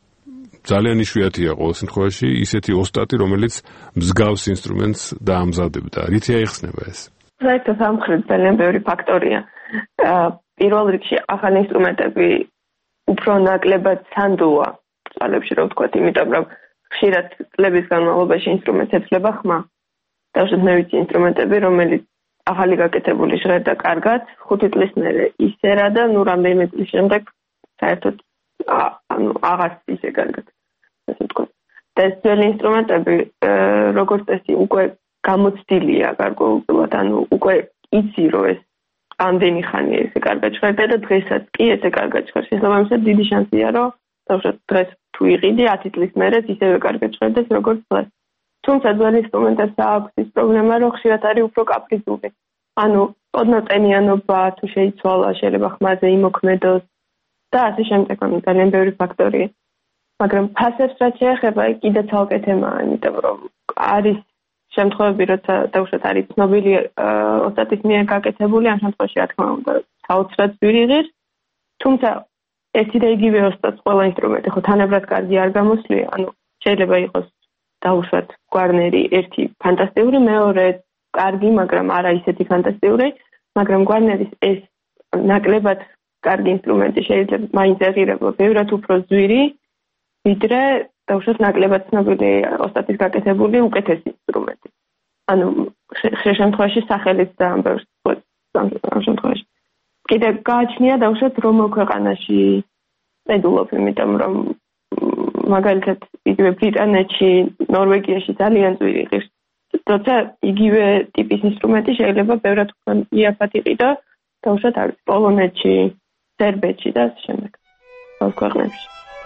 ძალიან იშვიათია ყოველ შემთხვევაში ისეთი ოსტატი, რომელიც მსგავს ინსტრუმენტს დაამზადებდა. რითი აიხსნება ეს?
საერთოდ ამ ხრით ძალიან ბევრი ფაქტორია. პირველ რიგში ახალი ინსტრუმენტები უფრო ნაკლებად სანდოა წლებში, რო ვთქვათ, იმიტომ რომ ხშირად წლების განმავლობაში ინსტრუმენტს ეცლება ხმა. დავშოთ მე ვიცი ინსტრუმენტები, რომელიც ახალი გაკეთებული ჟღერდა კარგად, ხუთი წლის მერე ისერა და ნუ რამდენიმე წლის შემდეგ საერთოდ ანუ აღარ ისე კარგად. ასე ვთქვათ. და ეს ძველი ინსტრუმენტები, როგორც წესი, უკვე გამოცდილია გარკვეულწილად, ანუ უკვე იცი რომ ეს ამდენი ხანი ესე კარგად ჟღერდა და დღესაც კი ესე კარგად ჟღერს. შესაბამისად დიდი შანსია რომ დავუშვათ დღეს თუ იყიდი ათი წლის მერე ისევე კარგად ჟღერდეს როგორც დღეს. თუმცა ძველ ინსტრუმენტებს აქვს ის პრობლემა, რომ ხშირად არის უფრო კაპრიზული. ანუ ოდნავ-ტენიანობა თუ შეიცვალა, შეიძლება ხმაზე იმოქმედოს და ასე შემდეგ, ანუ ძალიან ბევრი ფაქტორია. მაგრამ ფასებს რაც შეეხება, კიდე ცალკე თემაა, იმიტომ რომ არის შემთხვევები, როცა დავუშვათ არის ცნობილი ოსტატის მიერ გაკეთებული, ამ შემთხვევაში რა თქმა უნდა, საოცრად ძვირი ღირს, თუმცა ერთი და იგივე ოსტატს ყველა ინსტრუმენტი ხო თანაბრად კარგი არ გამოსვლია, ანუ შეიძლება იყოს დავუშვათ გვარნერი ერთი ფანტასტიკური, მეორე კარგი, მაგრამ არა ისეთი ფანტასტიკური, მაგრამ გვარნერის ეს ნაკლებად კარგი ინსტრუმენტი შეიძლება მაინც ეღირება ბევრად უფრო ძვირი, ვიდრე დავუშვათ ნაკლებად ცნობილი ოსტატის გაკეთებული უკეთესი ინსტრუმენტი. ანუ ხშირ შემთხვევაში სახელიც და ამ ბევრს ამ შემთხვევაში. კიდე გააჩნია დავუშვათ რომელ ქვეყანაში წედულობ, იმიტომ რომ მაგალითად იგივე ბრიტანეთში, ნორვეგიაში ძალიან ძვირი ღირს. როცა იგივე ტიპის ინსტრუმენტი შეიძლება ბევრად უფრო იაფად იყიდო, დავუშვათ არის პოლონეთში, სერბეთში და ასე შემდეგ. ამ ქვეყნებში.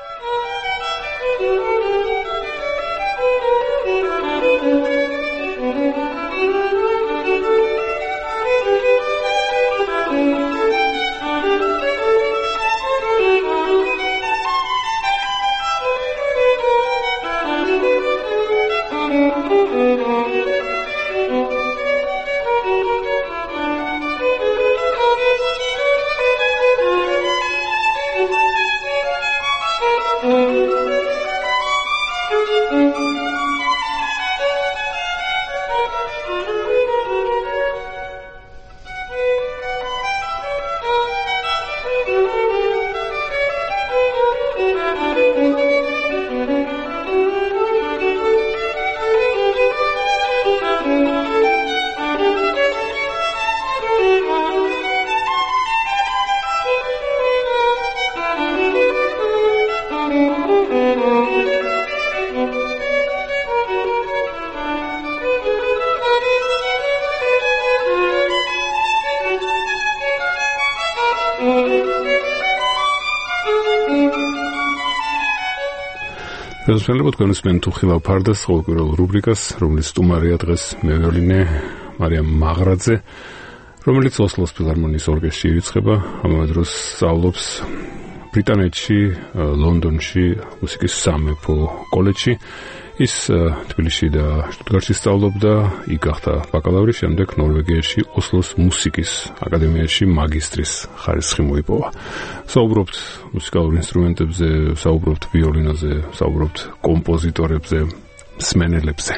შესაძლოა თქვენ ისმენ თუ ხილავ ფარდას ყოველკვირეულ რუბრიკას, რომლის სტუმარია დღეს მე ვიოლინე მარიამ მაღრაძე, რომელიც ოსლოს ფილარმონიის ორკესტრში ირიცხება, ამავე დროს სწავლობს ბრიტანეთში, ლონდონში, მუსიკის სამეფო კოლეჯში. ის თბილისში და შტუტგარტში სწავლობდა, იქ გახდა ბაკალავრი, შემდეგ ნორვეგიაში ოსლოს მუსიკის აკადემიაში მაგისტრის ხარისხი მოიპოვა. საუბრობთ მუსიკალურ ინსტრუმენტებზე, საუბრობთ ვიოლინოზე, საუბრობთ კომპოზიტორებზე, მსმენელებზე.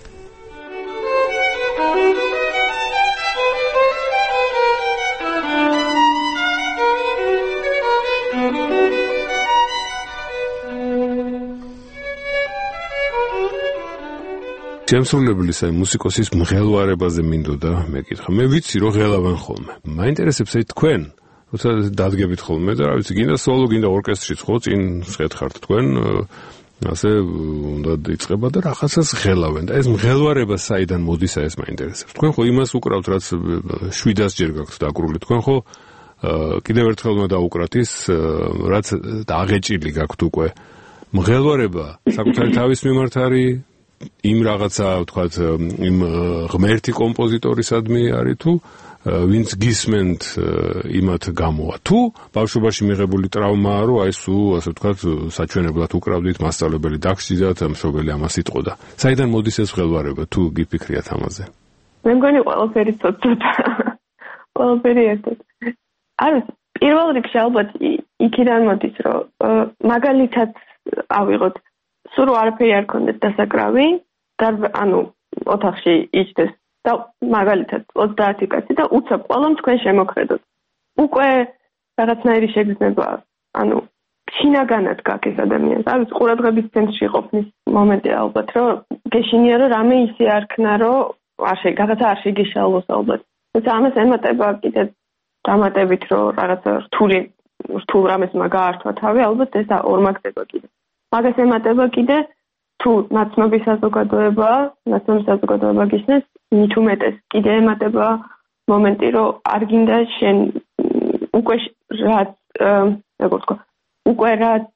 შემსრულებლის აი მუსიკოსის მღელვარებაზე მინდოდა მეკითხა. მე ვიცი რომ ღელავენ ხოლმე. მაინტერესებს აი თქვენ, როცა დადგებით ხოლმე და რა ვიცი, გინდა სოლო, გინდა ორკესტრშიც ხო წინ შეხართ თქვენ, ასე უნდა იწყება და რაღაცას ღელავენ. და ეს მღელვარება საიდან მოდის, აი ეს მაინტერესებს. თქვენ ხო იმას უკრავთ, რაც შვიდას ჯერ გაქვთ დაკრული. თქვენ ხო კიდევ ერთხელ უნდა დაუკრათ ის, რაც აღეჭილი გაქვთ უკვე. მღელვარება საკუთარი თავის მიმართ არის იმ რაღაცა, ვთქვათ, იმ ღმერთი კომპოზიტორისადმი არის თუ ვინც გისმენთ იმათ გამოა. თუ ბავშვობაში მიღებული ტრავმაა, რომ აი სულ, ასე ვთქვათ, საჩვენებლად უკრავდით, მასწავლებელი დაგსჯიდათ, მშობელი ამას იტყოდა. საიდან მოდის ეს მღელვარება, თუ გიფიქრიათ ამაზე?
მე მგონი ყველაფერი ცოტა. ყველაფერი ერთად. არის პირველ რიგში ალბათ იქიდან მოდის, რომ მაგალითად ავიღოთ სულ არაფერი არ ქონდეს დასაკრავი და ანუ ოთახში იჯდეს და მაგალითად ოცდაათი კაცი და უცებ ყველამ თქვენ შემოქმედოთ. უკვე რაღაცნაირი შეგრძნება, ანუ შინაგანად გაქვს ეს ადამიანს. არის ყურადღების ცენტრში ყოფნის მომენტი ალბათ, რომ გეშინია რომ რამე ისე არ ქნა, რომ არ შე რაღაცა არ შეგეშალოს ალბათ. თუმცა ამას ემატება კიდე დამატებით, რომ რაღაცა რთული რთულ რამეს მაგაართვა თავი, ალბათ ეს ორმაგდება კიდე. მაგას ემატება კიდე თუ ნაცნობის საზოგადოება, ნაცნობის საზოგადოება გისმენს, მით უმეტეს კიდე ემატება მომენტი, რომ არ გინდა შენ უკვე რაც, როგორ თქვა, უკვე რაც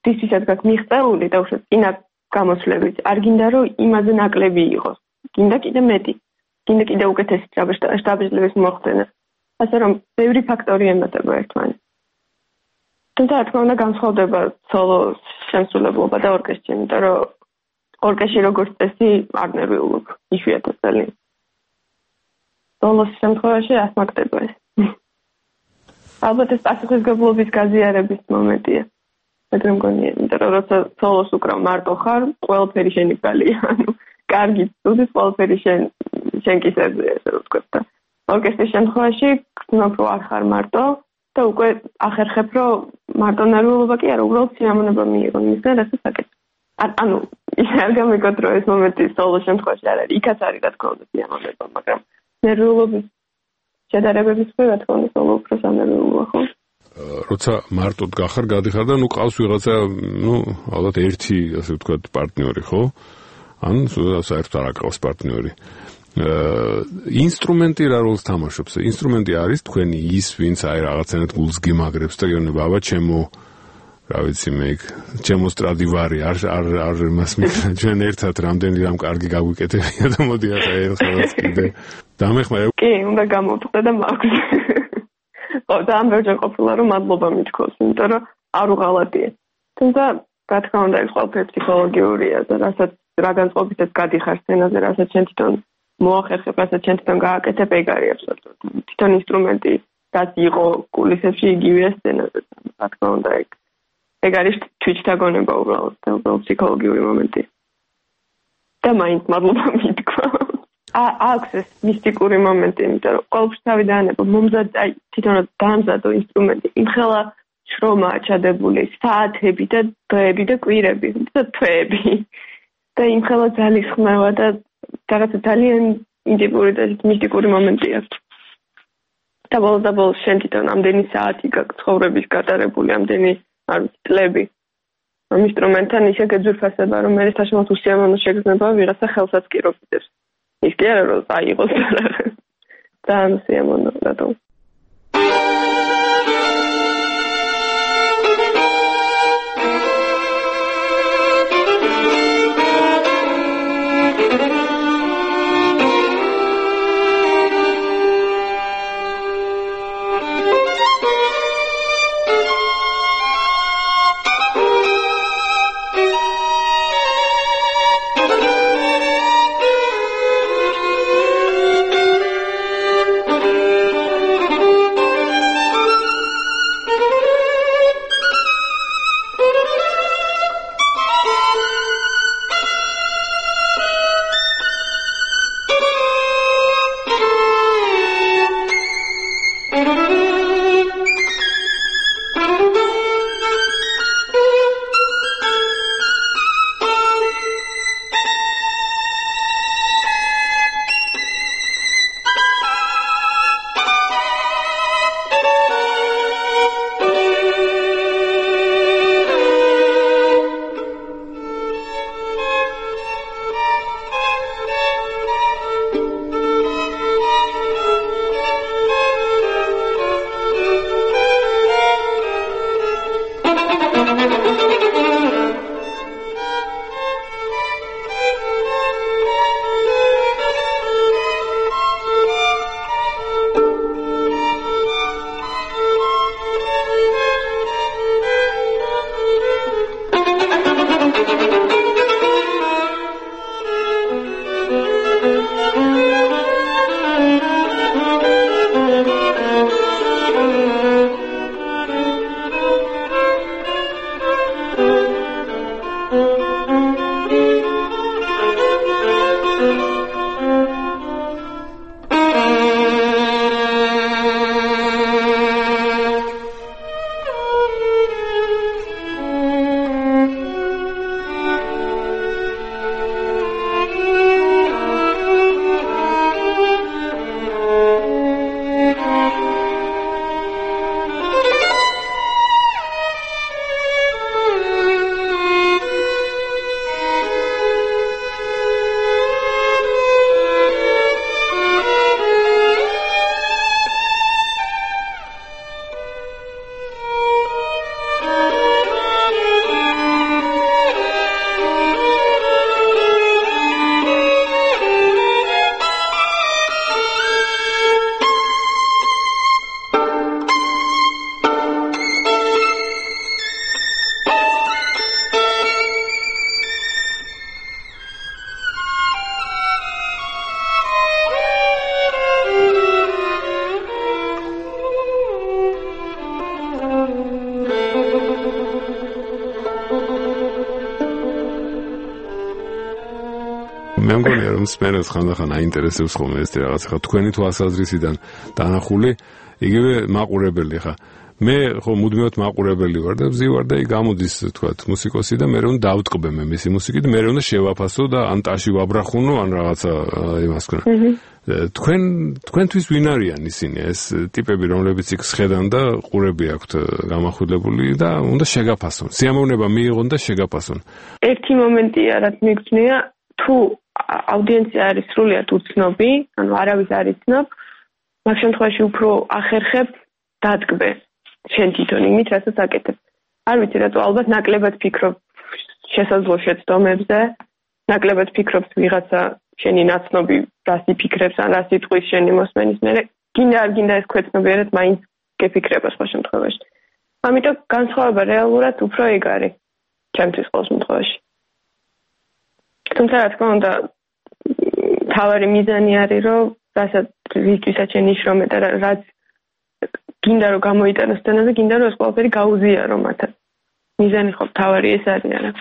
დისციპლინად გაქვს მიღწეული და უშუალოდ წინა გამოსვლებით არ გინდა რომ იმაზე ნაკლები იყოს. გინდა კიდე მეტი. გინდა კიდე უკეთესი შტაბ-ჟლების მოხდენა. ასე რომ ბევრი ფაქტორი ემატება ერთმანეთს. თუმცა რა თქმა უნდა განსხვავდება სოლო შემსრულებლობა და ორკესტრი, იმიტომ რომ ორკესტრი როგორც წესი არ ნერვიულობ, იშვიათად ძალიან. სოლოს შემთხვევაში ასმაკდება ეს. ალბათ ეს პასუხისმგებლობის გაზიარების მომენტია. მე მგონია, იმიტომ რომ როცა სოლოს უკრავ მარტო ხარ, ყველაფერი შენი კალია, ანუ კარგი ცუდი ყველაფერი შენ შენ კისერზე ესე ვთქვათ და ორკესტრის შემთხვევაში გრძნობ რომ არ ხარ მარტო და უკვე ახერხებ რომ მარტო ნერვიულობა კი არა, უბრალოდ სიამოვნება მიიღონ მისგან რასაც აკეთებ. ანუ ისე არ გამიგოთ რომ ეს მომენტი სოლოს შემთხვევაში არ არის, იქაც არის რა თქმა უნდა სიამოვნება, მაგრამ ნერვიულობის შედარებების ქვეშ რა თქმა უნდა სოლო უფრო სანერვიულოა ხო?
როცა მარტოდ გახარ, გადიხარ და ნუ ყავს ვიღაცა, ნუ ალბათ ერთი ასე ვთქვათ პარტნიორი, ხო? ან საერთოდ არ აკრავს პარტნიორი. ინსტრუმენტი რა როლს თამაშობს? ინსტრუმენტი არის თქვენი ის, ვინც აი რაღაცნაირად გულს გიმაგრებს და გეუბნება, აბა ჩემო, რა ვიცი მე, ჩემო სტრადივარი, არ არ არ მას მიქნა ჩვენ ერთად რამდენი რამ კარგი გაგვიკეთებია და მოდი ახლა ერთხელაც კიდე. დამეხმარე.
კი, უნდა გამოვთხრა და მაქვს. ხო, და ამბერჯერ ყოფილა რომ მადლობა მithქოს, იმიტომ რომ არ უღალატია. თუმცა რა თქმა უნდა ეს ყველაფერი ფსიქოლოგიურია და რასაც რა განწყობითაც გადიხარ სცენაზე, რასაც შენ თვითონ მოახერხებ, რასაც შენ თვითონ გააკეთებ, ეგ არის აბსოლუტურად. თვითონ ინსტრუმენტი რაც იყო კულისებში იგივეა სცენაზე. რა თქმა უნდა ეგ ეგ არის თვითთა გონება უბრალოდ და უბრალოდ ფსიქოლოგიური მომენტი. და მაინც მადლობა მithქვა. აქვს ეს მისტიკური მომენტი, იმიტომ რომ ყოველთვის თავი დაანება მომზად აი თვითონ დაამზადო ინსტრუმენტი, იმხელა შრომაა ჩადებული, საათები და დღეები და კვირები და თვეები. და იმხელა ძალისხმევა და რაღაცა ძალიან ინტიმური და მისტიკური მომენტი აქვს. და ბოლოს და ბოლოს შენ თვითონ ამდენი საათი გაქვს ცხოვრების გატარებული, ამდენი არ ვიცი წლები. რომ ინსტრუმენტთან ისე გეძვირფასება, რომ მე თაშმოთ უსიამოვნო შეგრძნება ვიღაცა ხელსაც კი როფიდებს. ის კი არა რომ აიღოს და ამ სიამოვნო რატო?
მსმენელს ხანდახან აინტერესებს ხოლმე ეს რაღაცა ხა თქვენი თვალსაზრისიდან დანახული იგივე მაყურებელი ხა მე ხო მუდმივად მაყურებელი ვარ და ვზივარ და გამოდის თქვათ მუსიკოსი და მე რომ დავტყბე მე მისი მუსიკით მე რომ შევაფასო და ან ტაში ვაბრახუნო ან რაღაცა იმას ვქნა თქვენ თქვენთვის ვინ არიან ისინი ეს ტიპები რომლებიც იქ შედან და ყურები აქვთ გამახვილებული და უნდა შეგაფასონ სიამოვნება მიიღონ და შეგაფასონ
ერთი მომენტია რაც მიგწნია თუ აუდიენცია არის სრულიად უცნობი ანუ არავის არ იცნობ მაგ შემთხვევაში უფრო ახერხებ დადგმე შენ თვითონ იმით რასაც აკეთებ არ ვიცი რატო ალბათ ნაკლებად ფიქრობ შესაძლო შეცდომებზე ნაკლებად ფიქრობს ვიღაცა შენი ნაცნობი რას იფიქრებს ან რას იტყვის შენი მოსმენის მერე გინდა არ გინდა ეს ქვეცნობიერად მაინც გეფიქრება სხვა შემთხვევაში ამიტომ განსხვავება რეალურად უფრო ეგ არის ჩემთვის ყოველ შემთხვევაში თუმცა რა თქმა უნდა თავარი მიზანი არის რომ რასაც ვისთვისაც შენი შრომა და რაც გინდა რომ გამოიტანოს სცენაზე გინდა რომ ეს ყველაფერი გაუზიარო მათაც მიზანი ხო თავარი ეს არის არა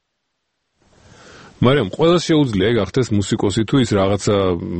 მაგრამ ყველა შეუძლია გახდეს მუსიკოსი თუ ის რაღაცა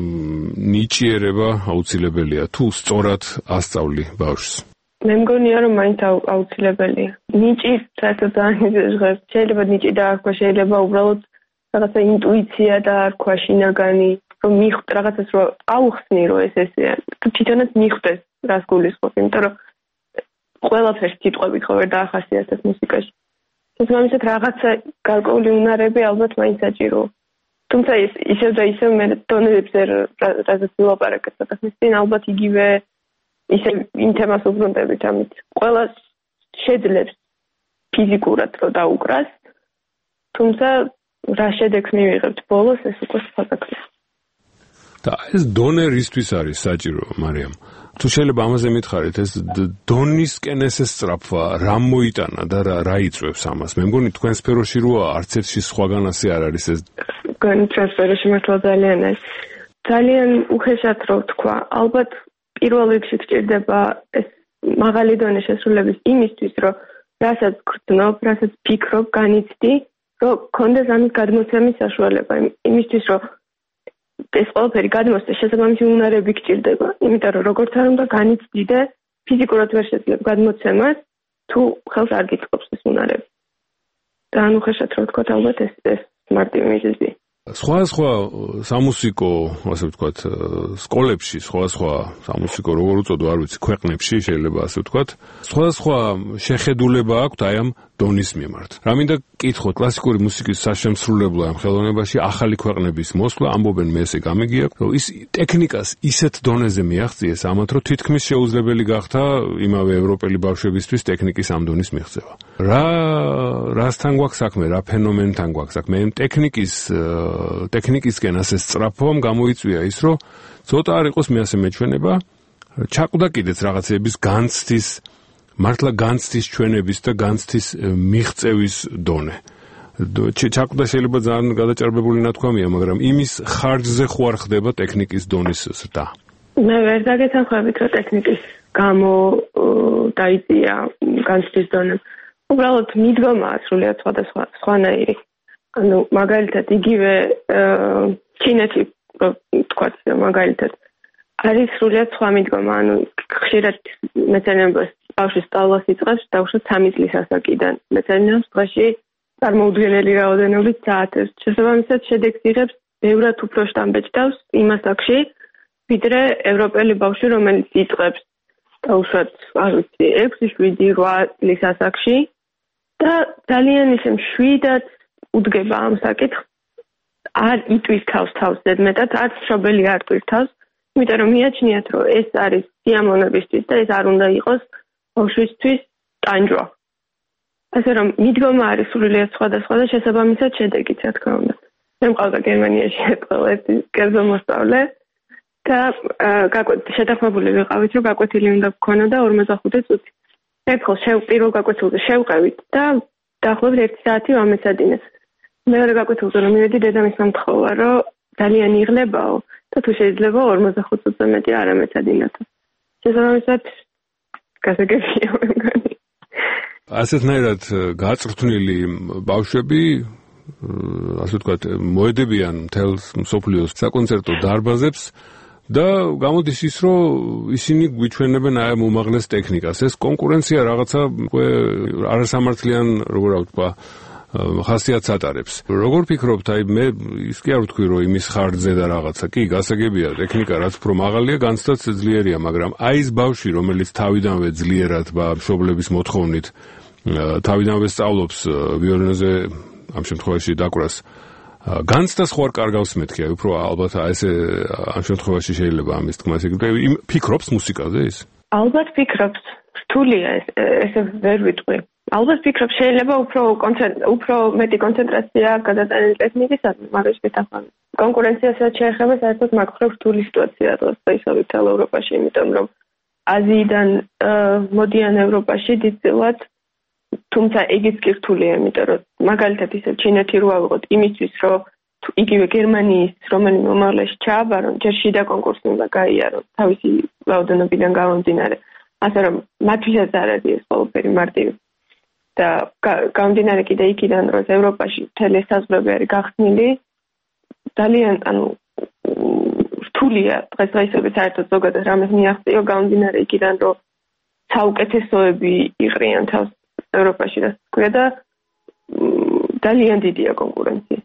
ნიჭიერება აუცილებელია თუ სწორად ასწავლი ბავშვს
მე მგონია რომ მაინც აუცილებელია ნიჭი საერთოდ აღნიშნავს შეიძლება ნიჭი დაარქვა შეიძლება უბრალოდ რაღაცა ინტუიცია დაარქვა შინაგანი რომ მიხვდ რაღაცას რომ აუხსნი რომ ეს ესეა თუ თვითონაც მიხვდეს რას გულისხმობ იმიტომ რომ ყველაფერს სიტყვებით ხო ვერ დაახასიათებს მუსიკაში შესაბამისად რაღაცა გარკვეული უნარები ალბათ მაინც საჭიროა. თუმცა ის ისევ და ისევ მე დონეებზე რაზეც ვილაპარაკეთ საკუთარ წინ ალბათ იგივე ისე იმ თემას უბრუნდებით ამით. ყველა შეძლებს ფიზიკურად რომ დაუკრას. თუმცა რა შედეგს მივიღებთ ბოლოს ეს უკვე საფაქტია.
და ეს დონე რისთვის არის საჭირო, მარიამ? თუ შეიძლება ამაზე მითხარით, ეს დონისკენ ეს სწრაფვა, რა მოიტანა და რა რა იწვევს ამას? მე მგონი თქვენ სფეროში როა არც ერთი სხვაგან ასე არ არის ეს.
თქვენ სფეროში მართლა ძალიან ეს ძალიან უხეშად რო თქვა, ალბათ პირველ რიგში გჭირდება ეს მაღალი დონის შესრულების იმისთვის, რომ რასაც გრძნობ, რასაც ფიქრობ, განიცდი, რომ კონდეს ამის გადმოცემის საშუალება, იმისთვის, რომ ეს ყველაფერი გადმოსცეს შესაბამისი უნარები გჭირდება, იმიტომ რომ როგორც არ უნდა განიცდი და ფიზიკურად ვერ შეძლებ გადმოცემას, თუ ხელს არ გიწყობს ეს უნარები. და ანუ ხეშად რო ვთქვათ, ალბათ ეს ეს მარტივი მიზეზია.
სხვა სხვა სამუსიკო, ასე ვთქვათ, სკოლებში, სხვა სხვა სამუსიკო, როგორ უწოდო, არ ვიცი, ქვეყნებში შეიძლება ასე ვთქვათ, სხვა სხვა შეხედულება აქვს აი ამ დონის მიმართ. რა მინდა კითხო, კლასიკური მუსიკის საშემსრულებლო ამ ხელოვნებაში ახალი ქვეყნების მოსვლა, ამბობენ მე ესე გამიგია, რომ ის ტექნიკას ისეთ დონეზე მიაღწიეს ამათ, რომ თითქმის შეუძლებელი გახდა იმავე ევროპელი ბავშვებისთვის ტექნიკის ამ დონის მიღწევა. რა რასთან გვაქვს საქმე, რა ფენომენთან გვაქვს საქმე? ამ ტექნიკის ტექნიკისკენ ასე სწრაფობამ გამოიწვია ის, რომ ცოტა არ იყოს მე ასე მეჩვენება, ჩაკვდა კიდეც რაღაცების განცდის მართლა განცდის ჩვენების და განცდის მიღწევის დონე. ჩაკვდა შეიძლება ძალიან გადაჭარბებული ნათქვამია, მაგრამ იმის ხარჯზე ხო არ ხდება ტექნიკის დონის ზრდა.
მე ვერ დაგეთანხმებით, რომ ტექნიკის გამო დაიწია განცდის დონე. უბრალოდ მიდგომაა სრულიად სხვადასხვა სხვანაირი. ანუ მაგალითად იგივე ჩინეთი თქვათ მაგალითად არის სრულიად სხვა მიდგომა, ანუ ხშირად მეცნიერებას ბავშვის სწავლას იწყებს დაუშვათ სამი წლის ასაკიდან. მეცნიერებს დღეში წარმოუდგენელი რაოდენობით საათებს. შესაბამისად შედეგს იღებს ბევრად უფრო შტამბეჭდავს იმ ასაკში, ვიდრე ევროპელი ბავშვი, რომელიც იწყებს დაუშვათ, არ ვიცი, ექვსი, შვიდი, რვა წლის ასაკში და ძალიან ისე მშვიდად უდგება ამ საკითხს, არ იტვის თავს თავს ზედმეტად, არც მშობელი არ ტვირ თავს, იმიტომ რომ მიაჩნიათ, რომ ეს არის სიამოვნებისთვის და ეს არ უნდა იყოს ბავშვისთვის ტანჯვა. ასე რომ მიდგომა არის სრულიად სხვადასხვა და შესაბამისად შედეგიც, რა თქმა უნდა. მე მყავდა გერმანიაში ყველა ერთი კერძო მოსწავლე და შეთანხმებული ვიყავით, რომ გაკვეთილი უნდა გქონოდა ორმოცდახუთი წუთი. ერთხელ პირველ გაკვეთილზე შევყევით და დაახლოებით ერთი საათი ვამეცადინეს. მეორე გაკვეთილზე რომ მივედი, დედამისმა მთხოვა, რომ ძალიან იღლებაო და თუ შეიძლება ორმოცდახუთ წუთზე მეტი არ ამეცადინათ. შესაბამისად გასაგებია მე მგონი.
ასეთნაირად გაწვრთნილი ბავშვები ასე ვთქვათ, მოედებიან მთელს მსოფლიოს საკონცერტო დარბაზებს და გამოდის ის, რომ ისინი გვიჩვენებენ აი ამ უმაღლეს ტექნიკას. ეს კონკურენცია რაღაცა არასამართლიან, როგორ ვთქვა, ხასიათს ატარებს. როგორ ფიქრობთ, აი მე ის კი არ ვთქვი, რომ იმის ხარჯზე და რაღაცა, კი, გასაგებია, ტექნიკა რაც უფრო მაღალია, განცდაც ძლიერია, მაგრამ აი ეს ბავშვი, რომელიც თავიდანვე ძლიერად და მშობლების მოთხოვნით თავიდანვე სწავლობს ვიოლინოზე ამ შემთხვევაში დაკვრას, განცდას ხო არ კარგავს მეთქი, აი უფრო ალბათ ესე ამ შემთხვევაში შეიძლება ამის თქმა ისე ფიქრობს მუსიკაზე ის?
ალბათ ფიქრობს, რთულია ესე ვერ ვიტყვი. ალბათ ფიქრობ, შეიძლება უფრო უფრო მეტი კონცენტრაცია გადატანილი ტექნიკისადმი, მაგრამ შეთანხმება. კონკურენციასაც შეეხება საერთოდ მაგხრივ რთული სიტუაცია დღეისათვის მთელ ევროპაში, იმიტომ რომ აზიიდან მოდიან ევროპაში დიდწილად, თუმცა ეგეც კი რთულია, იმიტომ რომ მაგალითად ისე ჩინეთი რო ავიღოთ იმისთვის, რომ იგივე გერმანიის რომელიმე უმაღლესი ჩააბარონ, ჯერ შიდა კონკურსი უნდა გაიარონ თავისი რაოდენობიდან გამომდინარე. ასე რომ მათთვისაც არ არის ეს ყველაფერი მარტივი. და გამომდინარე კიდე იქიდან, რომ ევროპაში მთელი საზღვრები არის გახსნილი, ძალიან ანუ რთულია დღესდღეობით საერთოდ ზოგადად რამეს მიაღწიო, გამომდინარე იქიდან, რომ საუკეთესოები იყრიან თავს ევროპაში და თქვა და ძალიან დიდია კონკურენცია.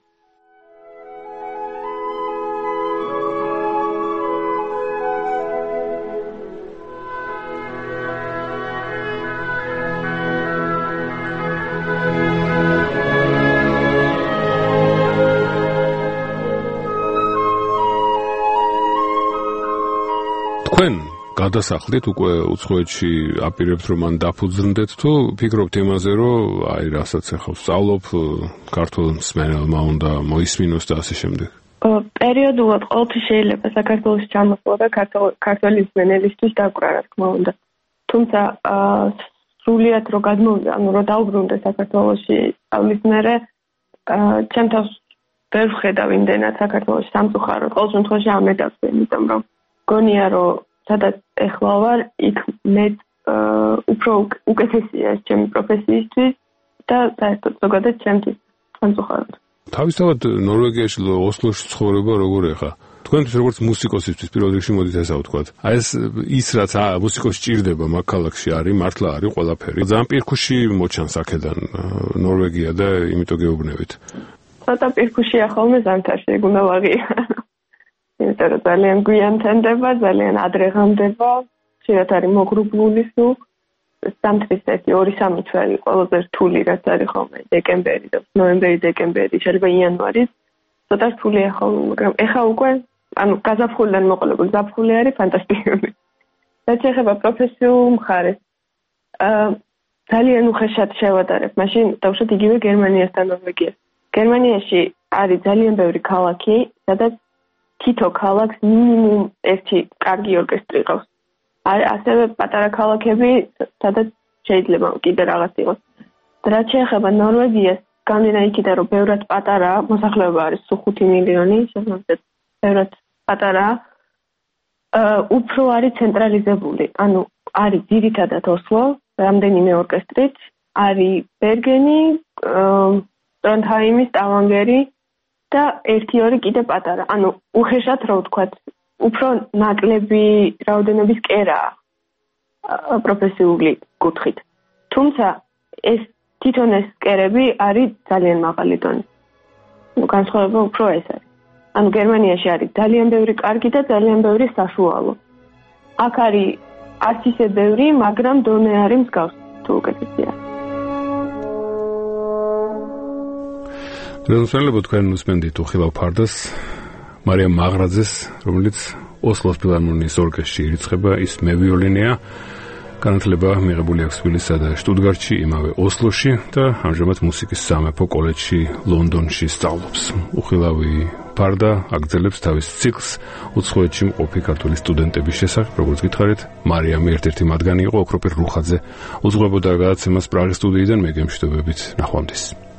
თქვენ გადასახლეთ უკვე უცხოეთში აპირებთ რომ მან დაფუძნდეთ თუ ფიქრობთ იმაზე რომ აი რასაც ახლა ვსწავლობ ქართულ მსმენელმა უნდა მოისმინოს და ასე შემდეგ?
პერიოდულად ყოველთვის შეიძლება საქართველოს ჩამოსვლა და ქართული მსმენელისთვის დაკვრა, რა თქმა უნდა. თუმცა სრულიად რო გადმოვიდა, ანუ რო დაუბრუნდა საქართველოში სწავლის მერე, ჩემთვის ვერ ვხედავ იმდენად საქართველოს სამწუხაროდ, ყოველ შემთხვევაში ამ ეტაპზე, იმიტომ რომ გონია რომ სადაც ეხლა ვარ, იქ მე უფრო უკეთესია ეს ჩემი პროფესიისთვის და საერთოდ ზოგადად ჩემთვის სამწუხაროდ.
თავისთავად ნორვეგიაში ოსლოში ცხოვრება როგორ ეხა? თქვენთვის როგორც მუსიკოსისთვის პირველ რიგში მოდით ესა ვთქვათ. აი ეს ის რაც მუსიკოსს ჭირდება მაგ ქალაქში არის, მართლა არის ყველაფერი. ძალიან პირქუში მოჩანს აქედან ნორვეგია და იმიტომ გეუბნებით.
ცოტა პირქუშია ხოლმე ზამთარში, ეგ უნდა ვაღიარო. იმიტომ რომ ძალიან გვიან თენდება, ძალიან ადრე ღამდება, ხშირად არის მოგრუბლული სულ. ზამთრის ერთი ორი სამი თვე ყველაზე რთული რაც არის ხოლმე, დეკემბერი და ნოემბერი, დეკემბერი, შეიძლება იანვარი. ცოტა რთულია ხოლმე, მაგრამ ეხა უკვე ანუ გაზაფხულიდან მოყოლებული ზაფხული არის ფანტასტიკური. რაც შეეხება პროფესიულ მხარეს, ძალიან უხეშად შევადარებ, მაშინ დავუშვათ იგივე გერმანიასთან ნორვეგიას. გერმანიაში არის ძალიან ბევრი ქალაქი, სადაც თითო ქალაქს მინიმუმ ერთი კარგი ორკესტრი ყავს. არის ასევე პატარა ქალაქები, სადაც შეიძლება კიდე რაღაც იყოს. რაც შეეხება ნორვეგიას, გამდინარე იქიდან, რომ ბევრად პატარა მოსახლეობა არის, სულ ხუთი მილიონი, შესაბამისად ბევრად პატარა, უფრო არის ცენტრალიზებული. ანუ არის ძირითადად ოსლო, რამდენიმე ორკესტრით, არის ბერგენი, ტრონჰაიმი, სტავანგერი და ერთი ორი კიდე პატარა. ანუ უხეშად რო ვთქვათ, უფრო ნაკლები რაოდენობის კერაა პროფესიული კუთხით. თუმცა ეს თვითონ ეს კერები არის ძალიან მაღალი დონის. განსხვავება უფრო ეს არის. ანუ გერმანიაში არის ძალიან ბევრი კარგი და ძალიან ბევრი საშუალო. აქ არის არც ისე ბევრი, მაგრამ დონე არის მსგავსი თუ უკეთესია.
დღესდღეობით თქვენ უსმენთ უხილავ ფარდას მარიამ მაღრაძეს, რომელიც ოსლოს ფილარმონიის ორკესტრში ირიცხება, ის მევიოლინეა. განათლება მიღებული აქვს თბილისსა და შტუტგარტში, იმავე ოსლოში და ამჟამად მუსიკის სამეფო კოლეჯში ლონდონში სწავლობს. უხილავი ფარდა აგრძელებს თავის ციკლს უცხოეთში მყოფი ქართული სტუდენტების შესახებ, როგორც გითხარით, მარიამი ერთ-ერთი მათგანი იყო, ოქროპირ რუხაძე უძღვებოდა გადაცემას პრაღის სტუდიიდან, მე გემშვიდობებით, ნახვამდის.